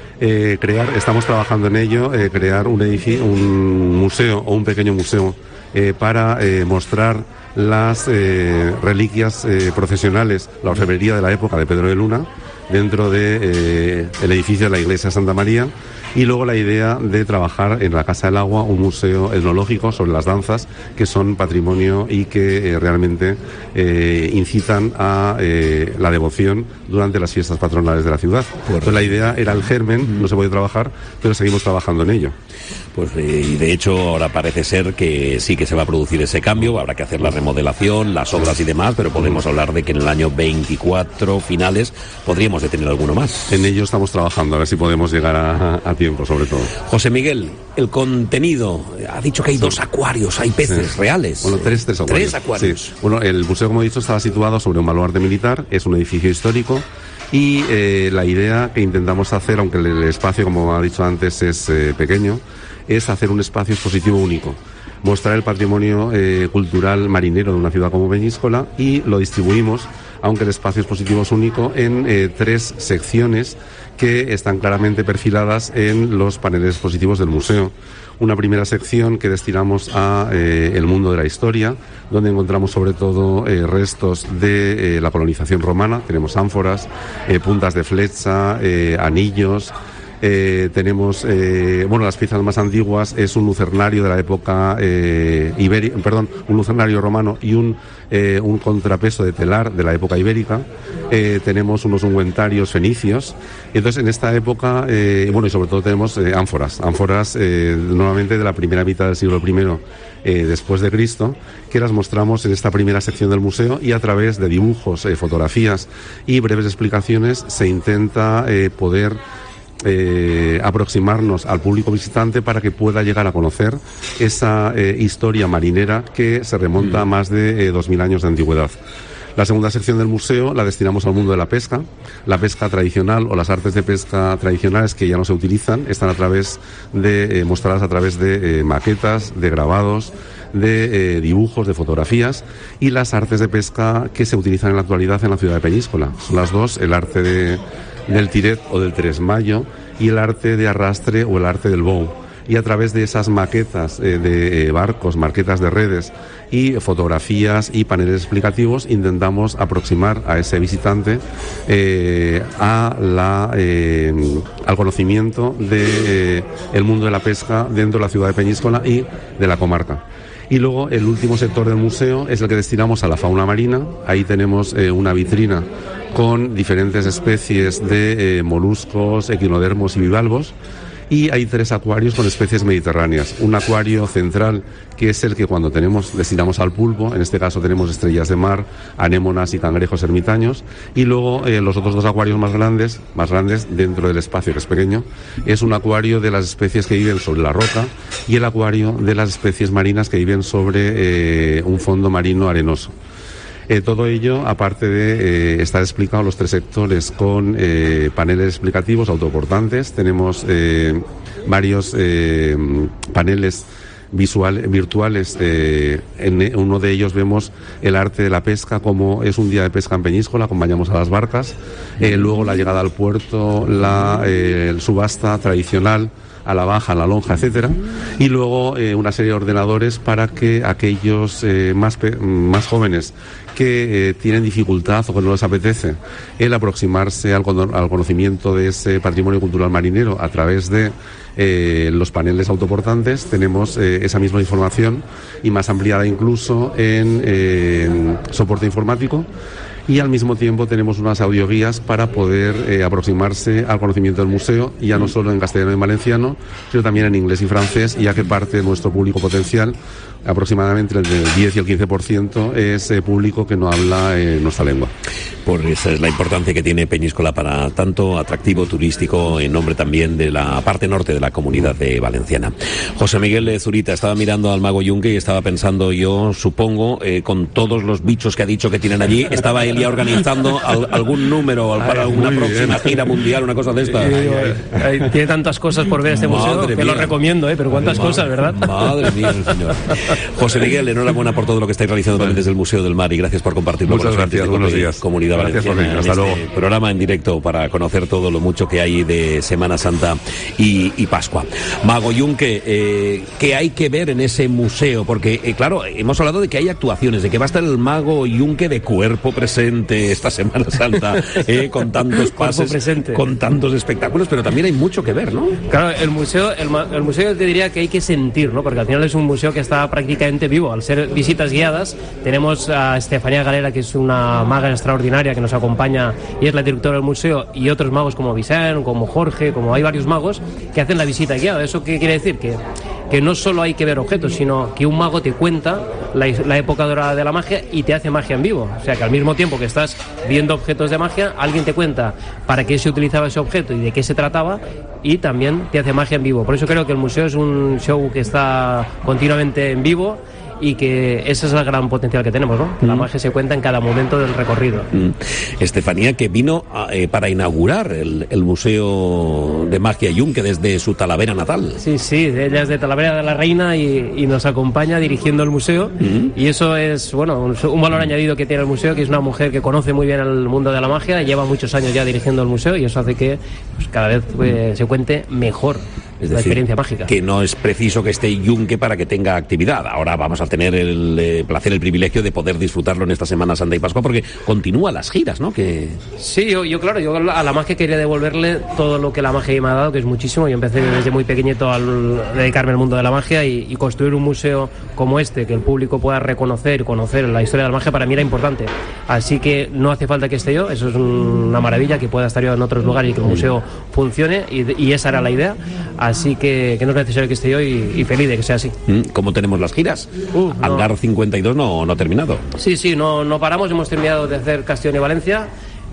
Estamos trabajando en ello, crear un museo o un pequeño museo para mostrar las reliquias procesionales, la orfebrería de la época de Pedro de Luna, dentro de el edificio de la iglesia de Santa María, y luego la idea de trabajar en la Casa del Agua un museo etnológico sobre las danzas, que son patrimonio y que realmente incitan a la devoción durante las fiestas patronales de la ciudad. Entonces la idea era el germen, no se puede trabajar, pero seguimos trabajando en ello. Pues y de hecho ahora parece ser que sí que se va a producir ese cambio, habrá que hacer la remodelación, las obras y demás, pero podemos hablar de que en el año 24 finales podríamos de tener alguno más. En ello estamos trabajando, a ver si podemos llegar a tiempo, sobre todo. José Miguel, el contenido, ha dicho que hay 2 acuarios, hay peces reales. Bueno, tres acuarios. 3 acuarios. Sí. Bueno, el museo, como he dicho, estaba situado sobre un baluarte militar, es un edificio histórico, y la idea que intentamos hacer, aunque el espacio, como ha dicho antes, es pequeño, es hacer un espacio expositivo único, mostrar el patrimonio cultural marinero de una ciudad como Peñíscola, y lo distribuimos, aunque el espacio expositivo es único, en 3 secciones que están claramente perfiladas en los paneles expositivos del museo. Una primera sección que destinamos a el mundo de la historia, donde encontramos sobre todo restos de la colonización romana. Tenemos ánforas, puntas de flecha, anillos. Tenemos, las piezas más antiguas es un lucernario de la época un lucernario romano y un contrapeso de telar de la época ibérica. Tenemos unos ungüentarios fenicios. Entonces, en esta época, y sobre todo tenemos ánforas nuevamente de la primera mitad del siglo I después de Cristo, que las mostramos en esta primera sección del museo, y a través de dibujos, fotografías y breves explicaciones se intenta poder aproximarnos al público visitante para que pueda llegar a conocer esa historia marinera que se remonta a más de 2000 años de antigüedad. La segunda sección del museo la destinamos al mundo de la pesca tradicional, o las artes de pesca tradicionales que ya no se utilizan, están mostradas a través de maquetas, de grabados, de dibujos, de fotografías, y las artes de pesca que se utilizan en la actualidad en la ciudad de Peñíscola. Son las dos, el arte del tiret o del tresmayo, y el arte de arrastre o el arte del bow. Y a través de esas maquetas de barcos, maquetas de redes y fotografías y paneles explicativos, intentamos aproximar a ese visitante al conocimiento del mundo de la pesca dentro de la ciudad de Peñíscola y de la comarca. Y luego el último sector del museo es el que destinamos a la fauna marina. Ahí tenemos una vitrina con diferentes especies de moluscos, equinodermos y bivalvos. y hay 3 acuarios con especies mediterráneas. Un acuario central, que es el que cuando destinamos al pulpo, en este caso tenemos estrellas de mar, anémonas y cangrejos ermitaños, y luego los otros 2 acuarios más grandes dentro del espacio, que es pequeño, es un acuario de las especies que viven sobre la roca y el acuario de las especies marinas que viven sobre un fondo marino arenoso. Todo ello, aparte de estar explicado los 3 sectores con paneles explicativos autoportantes. Tenemos varios paneles virtuales. En uno de ellos vemos el arte de la pesca, como es un día de pesca en Peñíscola, acompañamos a las barcas, luego la llegada al puerto, la subasta tradicional, a la baja, a la lonja, etcétera, y luego una serie de ordenadores para que aquellos más jóvenes que tienen dificultad o que no les apetece el aproximarse al conocimiento de ese patrimonio cultural marinero a través de los paneles autoportantes, tenemos esa misma información y más ampliada incluso en soporte informático. Y al mismo tiempo tenemos unas audioguías para poder aproximarse al conocimiento del museo, ya no solo en castellano y valenciano, sino también en inglés y francés, ya que parte de nuestro público potencial, aproximadamente entre el 10 y el 15%, es público que no habla nuestra lengua. Por esa es la importancia que tiene Peñíscola para tanto atractivo turístico, en nombre también de la parte norte de la Comunidad de Valenciana. José Miguel Zurita, estaba mirando al mago Yunque y estaba pensando, yo supongo, con todos los bichos que ha dicho que tienen allí, estaba él ya organizando algún número para alguna próxima gira mundial, una cosa de esta. Tiene tantas cosas por ver este museo que lo recomiendo, pero cuántas cosas, ¿verdad? Madre mía, señor. José Miguel, enhorabuena por todo lo que estáis realizando también desde el Museo del Mar, y gracias por compartirlo con nosotros. Gracias, buenos días. Comunidad Valenciana, hasta luego. Programa en directo para conocer todo lo mucho que hay de Semana Santa y Pascua. Mago Yunque, ¿qué hay que ver en ese museo? Porque, claro, hemos hablado de que hay actuaciones, de que va a estar el Mago Yunque de cuerpo presente esta Semana Santa, con tantos pases, con tantos espectáculos, pero también hay mucho que ver, ¿no? Claro, el museo yo te diría que hay que sentir, ¿no? Porque al final es un museo que está prácticamente vivo. Al ser visitas guiadas, tenemos a Estefanía Galera, que es una maga extraordinaria que nos acompaña y es la directora del museo, y otros magos como Vicente, como Jorge, como hay varios magos que hacen la visita guiada. ¿Eso qué quiere decir? Que no solo hay que ver objetos, sino que un mago te cuenta la época dorada de la magia y te hace magia en vivo. O sea, que al mismo tiempo que estás viendo objetos de magia, alguien te cuenta para qué se utilizaba ese objeto y de qué se trataba, y también te hace magia en vivo. Por eso creo que el museo es un show que está continuamente en vivo, y que ese es el gran potencial que tenemos, ¿no? La magia se cuenta en cada momento del recorrido. Estefanía, que vino para inaugurar el Museo de Magia Yunque desde su Talavera natal. Sí, ella es de Talavera de la Reina y nos acompaña dirigiendo el museo, y eso es, bueno, un valor añadido que tiene el museo, que es una mujer que conoce muy bien el mundo de la magia, lleva muchos años ya dirigiendo el museo, y eso hace que cada vez se cuente mejor. Es la decir, experiencia mágica. Que no es preciso que esté Yunque para que tenga actividad. Ahora vamos a tener el placer, el privilegio de poder disfrutarlo en esta Semana Santa y Pascua, porque continúan las giras, ¿no? Sí, yo a la magia quería devolverle todo lo que la magia me ha dado, que es muchísimo. Yo empecé desde muy pequeñito a dedicarme al mundo de la magia, y construir un museo como este, que el público pueda reconocer y conocer la historia de la magia, para mí era importante. Así que no hace falta que esté yo, eso es una maravilla, que pueda estar yo en otros lugares y que el museo funcione, y esa era la idea. Así que no es necesario que esté yo, y feliz de que sea así. ¿Cómo tenemos las giras? Hangar 52 no ha terminado. Sí, no paramos, hemos terminado de hacer Castellón y Valencia.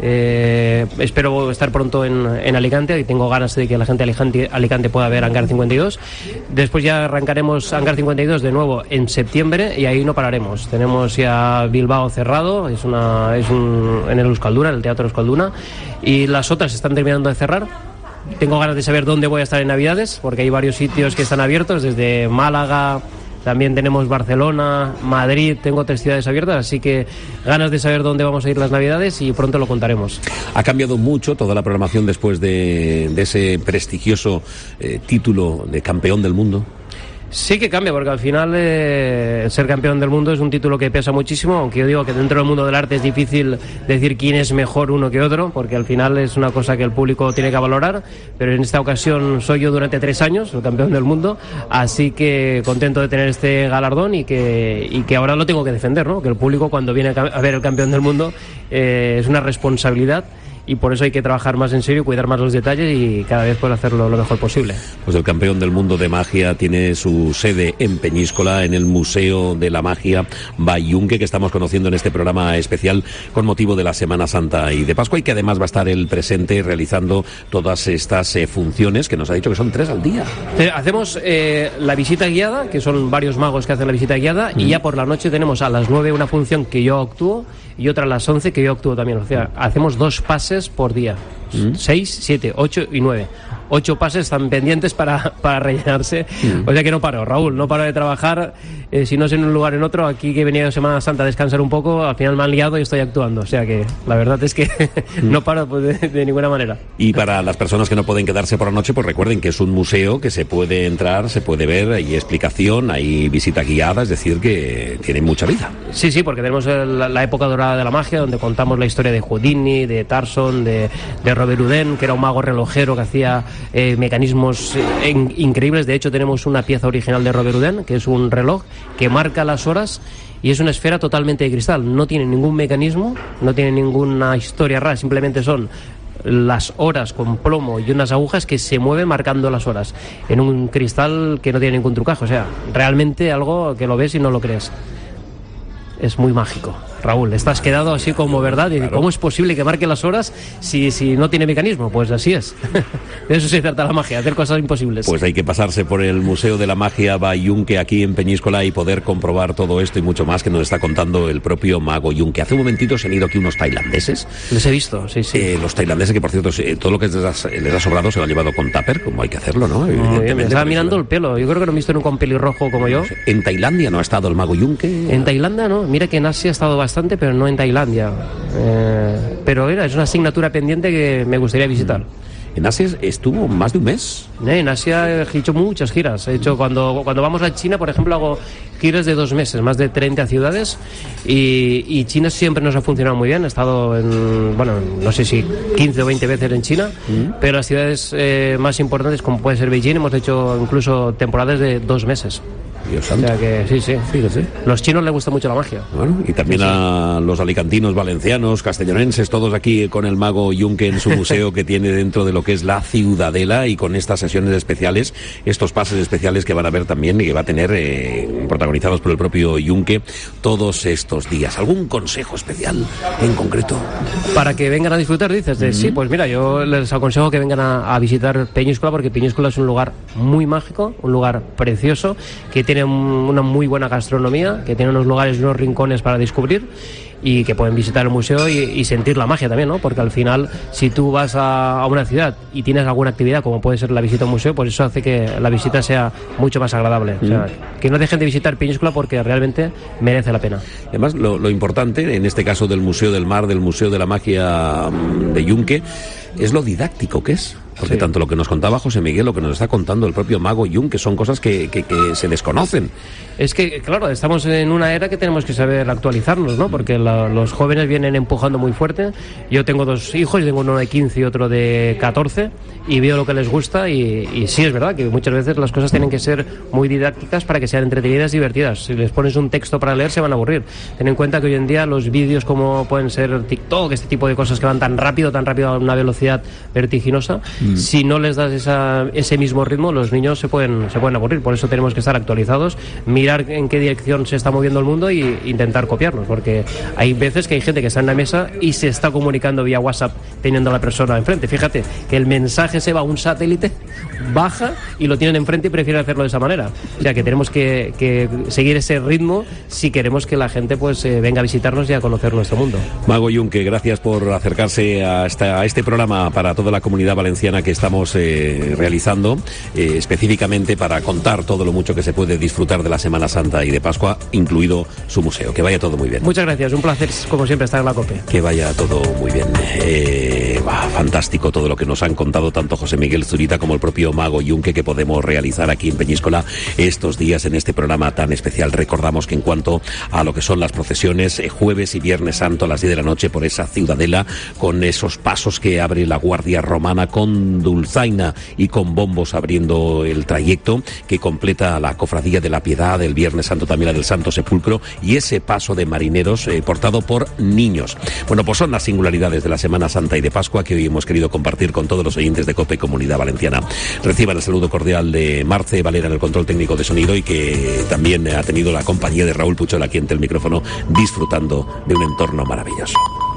Espero estar pronto en Alicante, y tengo ganas de que la gente de Alicante pueda ver Hangar 52. Después ya arrancaremos Hangar 52 de nuevo en septiembre, y ahí no pararemos. Tenemos ya Bilbao cerrado, en el Euskalduna, en el Teatro Euskalduna, y las otras están terminando de cerrar. Tengo ganas de saber dónde voy a estar en Navidades, porque hay varios sitios que están abiertos, desde Málaga, también tenemos Barcelona, Madrid, tengo 3 ciudades abiertas, así que ganas de saber dónde vamos a ir las Navidades, y pronto lo contaremos. Ha cambiado mucho toda la programación después de ese prestigioso título de campeón del mundo. Sí que cambia, porque al final ser campeón del mundo es un título que pesa muchísimo, aunque yo digo que dentro del mundo del arte es difícil decir quién es mejor uno que otro, porque al final es una cosa que el público tiene que valorar, pero en esta ocasión soy yo durante 3 años el campeón del mundo, así que contento de tener este galardón, y que ahora lo tengo que defender, ¿no? Que el público, cuando viene a ver el campeón del mundo, es una responsabilidad, y por eso hay que trabajar más en serio, cuidar más los detalles y cada vez poder hacerlo lo mejor posible. Pues el campeón del mundo de magia tiene su sede en Peñíscola, en el Museo de la Magia Bayunque, que estamos conociendo en este programa especial con motivo de la Semana Santa y de Pascua, y que además va a estar el presente realizando todas estas funciones que nos ha dicho que son 3 al día. Hacemos la visita guiada, que son varios magos que hacen la visita guiada, y ya por la noche tenemos a las 9 una función que yo actúo y otra a las 11 que yo actúo también. O sea, hacemos 2 pases por día, 6, 7, 8 y 9. 8 pases están pendientes para rellenarse. O sea que no paro, Raúl, no paro de trabajar. Si no es en un lugar en otro, aquí que he venido Semana Santa a descansar un poco, al final me han liado y estoy actuando. O sea que la verdad es que no paro pues, de ninguna manera. Y para las personas que no pueden quedarse por la noche, pues recuerden que es un museo que se puede entrar, se puede ver, hay explicación, hay visita guiada, es decir, que tiene mucha vida. Sí, porque tenemos la época dorada de la magia, donde contamos la historia de Houdini, de Tarzan, de Robert Houdin, que era un mago relojero que hacía mecanismos increíbles. De hecho, tenemos una pieza original de Robert Houdin, que es un reloj que marca las horas y es una esfera totalmente de cristal. No tiene ningún mecanismo, no tiene ninguna historia rara, simplemente son las horas con plomo y unas agujas que se mueven marcando las horas en un cristal que no tiene ningún trucaje. O sea, realmente algo que lo ves y no lo crees. Es muy mágico. Raúl, estás quedado así como verdad. Y claro. ¿Cómo es posible que marque las horas si no tiene mecanismo? Pues así es. De eso se trata la magia, hacer cosas imposibles. Pues hay que pasarse por el Museo de la Magia Bayunque aquí en Peñíscola y poder comprobar todo esto y mucho más que nos está contando el propio mago Yunque. Hace un momentito se han ido aquí unos tailandeses. Les he visto, sí. Los tailandeses que, por cierto, todo lo que les ha sobrado se lo han llevado con tupper, como hay que hacerlo, ¿no? Me estaba mirando el pelo. Yo creo que no he visto nunca un pelirrojo como yo. ¿En Tailandia no ha estado el mago Yunque? En Tailandia no. Mira que en Asia ha estado bastante, pero no en Tailandia. Pero es una asignatura pendiente que me gustaría visitar. En Asia estuvo más de un mes. En Asia he hecho muchas giras. He hecho cuando vamos a China, por ejemplo, hago giras de 2 meses, más de 30 ciudades, y China siempre nos ha funcionado muy bien. He estado no sé si 15 o 20 veces en China, pero las ciudades más importantes, como puede ser Beijing, hemos hecho incluso temporadas de 2 meses. Dios santo. O sea que sí. Fíjese. Los chinos les gusta mucho la magia. Bueno, y también a los alicantinos, valencianos, castellonenses, todos aquí con el mago Yunque en su museo que tiene dentro de lo que es la Ciudadela, y con estas sesiones especiales, estos pases especiales que van a ver también y que va a tener protagonizados por el propio Yunque todos estos días. ¿Algún consejo especial en concreto? Para que vengan a disfrutar, dices. Sí, pues mira, yo les aconsejo que vengan a visitar Peñíscola, porque Peñíscola es un lugar muy mágico, un lugar precioso, que tiene una muy buena gastronomía, que tiene unos lugares y unos rincones para descubrir, y que pueden visitar el museo y sentir la magia también, ¿no? Porque al final, si tú vas a una ciudad y tienes alguna actividad, como puede ser la visita a un museo, pues eso hace que la visita sea mucho más agradable. O sea, que no dejen de visitar Peñíscola, porque realmente merece la pena. Además, lo importante, en este caso del Museo del Mar, del Museo de la Magia de Yunque, es lo didáctico que es. Porque tanto lo que nos contaba José Miguel, lo que nos está contando el propio mago Yunque, son cosas que se desconocen. Es que, claro, estamos en una era que tenemos que saber actualizarnos, ¿no? Porque los jóvenes vienen empujando muy fuerte. Yo tengo 2 hijos, tengo uno de 15 y otro de 14, y veo lo que les gusta, y sí, es verdad que muchas veces las cosas tienen que ser muy didácticas para que sean entretenidas y divertidas. Si les pones un texto para leer, se van a aburrir. Ten en cuenta que hoy en día los vídeos, como pueden ser TikTok, este tipo de cosas que van tan rápido a una velocidad vertiginosa, si no les das ese mismo ritmo, los niños se pueden aburrir. Por eso tenemos que estar actualizados, mirar en qué dirección se está moviendo el mundo e intentar copiarnos, porque hay veces que hay gente que está en la mesa y se está comunicando vía WhatsApp teniendo a la persona enfrente. Fíjate que el mensaje se va a un satélite, baja y lo tienen enfrente y prefieren hacerlo de esa manera. O sea que tenemos que seguir ese ritmo si queremos que la gente pues venga a visitarnos y a conocer nuestro mundo. Mago Yunque, gracias por acercarse a este programa para toda la comunidad valenciana que estamos realizando, específicamente para contar todo lo mucho que se puede disfrutar de la Semana Santa y de Pascua, incluido su museo. Que vaya todo muy bien. Muchas gracias, un placer como siempre estar en la COPE. Que vaya todo muy bien. Fantástico todo lo que nos han contado tanto José Miguel Zurita como el propio mago Yunque, que podemos realizar aquí en Peñíscola estos días en este programa tan especial. Recordamos que en cuanto a lo que son las procesiones, jueves y viernes santo a las 10 de la noche por esa Ciudadela, con esos pasos que abre la Guardia Romana con con dulzaina y con bombos abriendo el trayecto que completa la Cofradía de la Piedad, del Viernes Santo también la del Santo Sepulcro, y ese paso de marineros portado por niños. Bueno, pues son las singularidades de la Semana Santa y de Pascua que hoy hemos querido compartir con todos los oyentes de COPE Comunidad Valenciana. Reciban el saludo cordial de Marce Valera en el control técnico de sonido, y que también ha tenido la compañía de Raúl Puchol aquí ante el micrófono, disfrutando de un entorno maravilloso.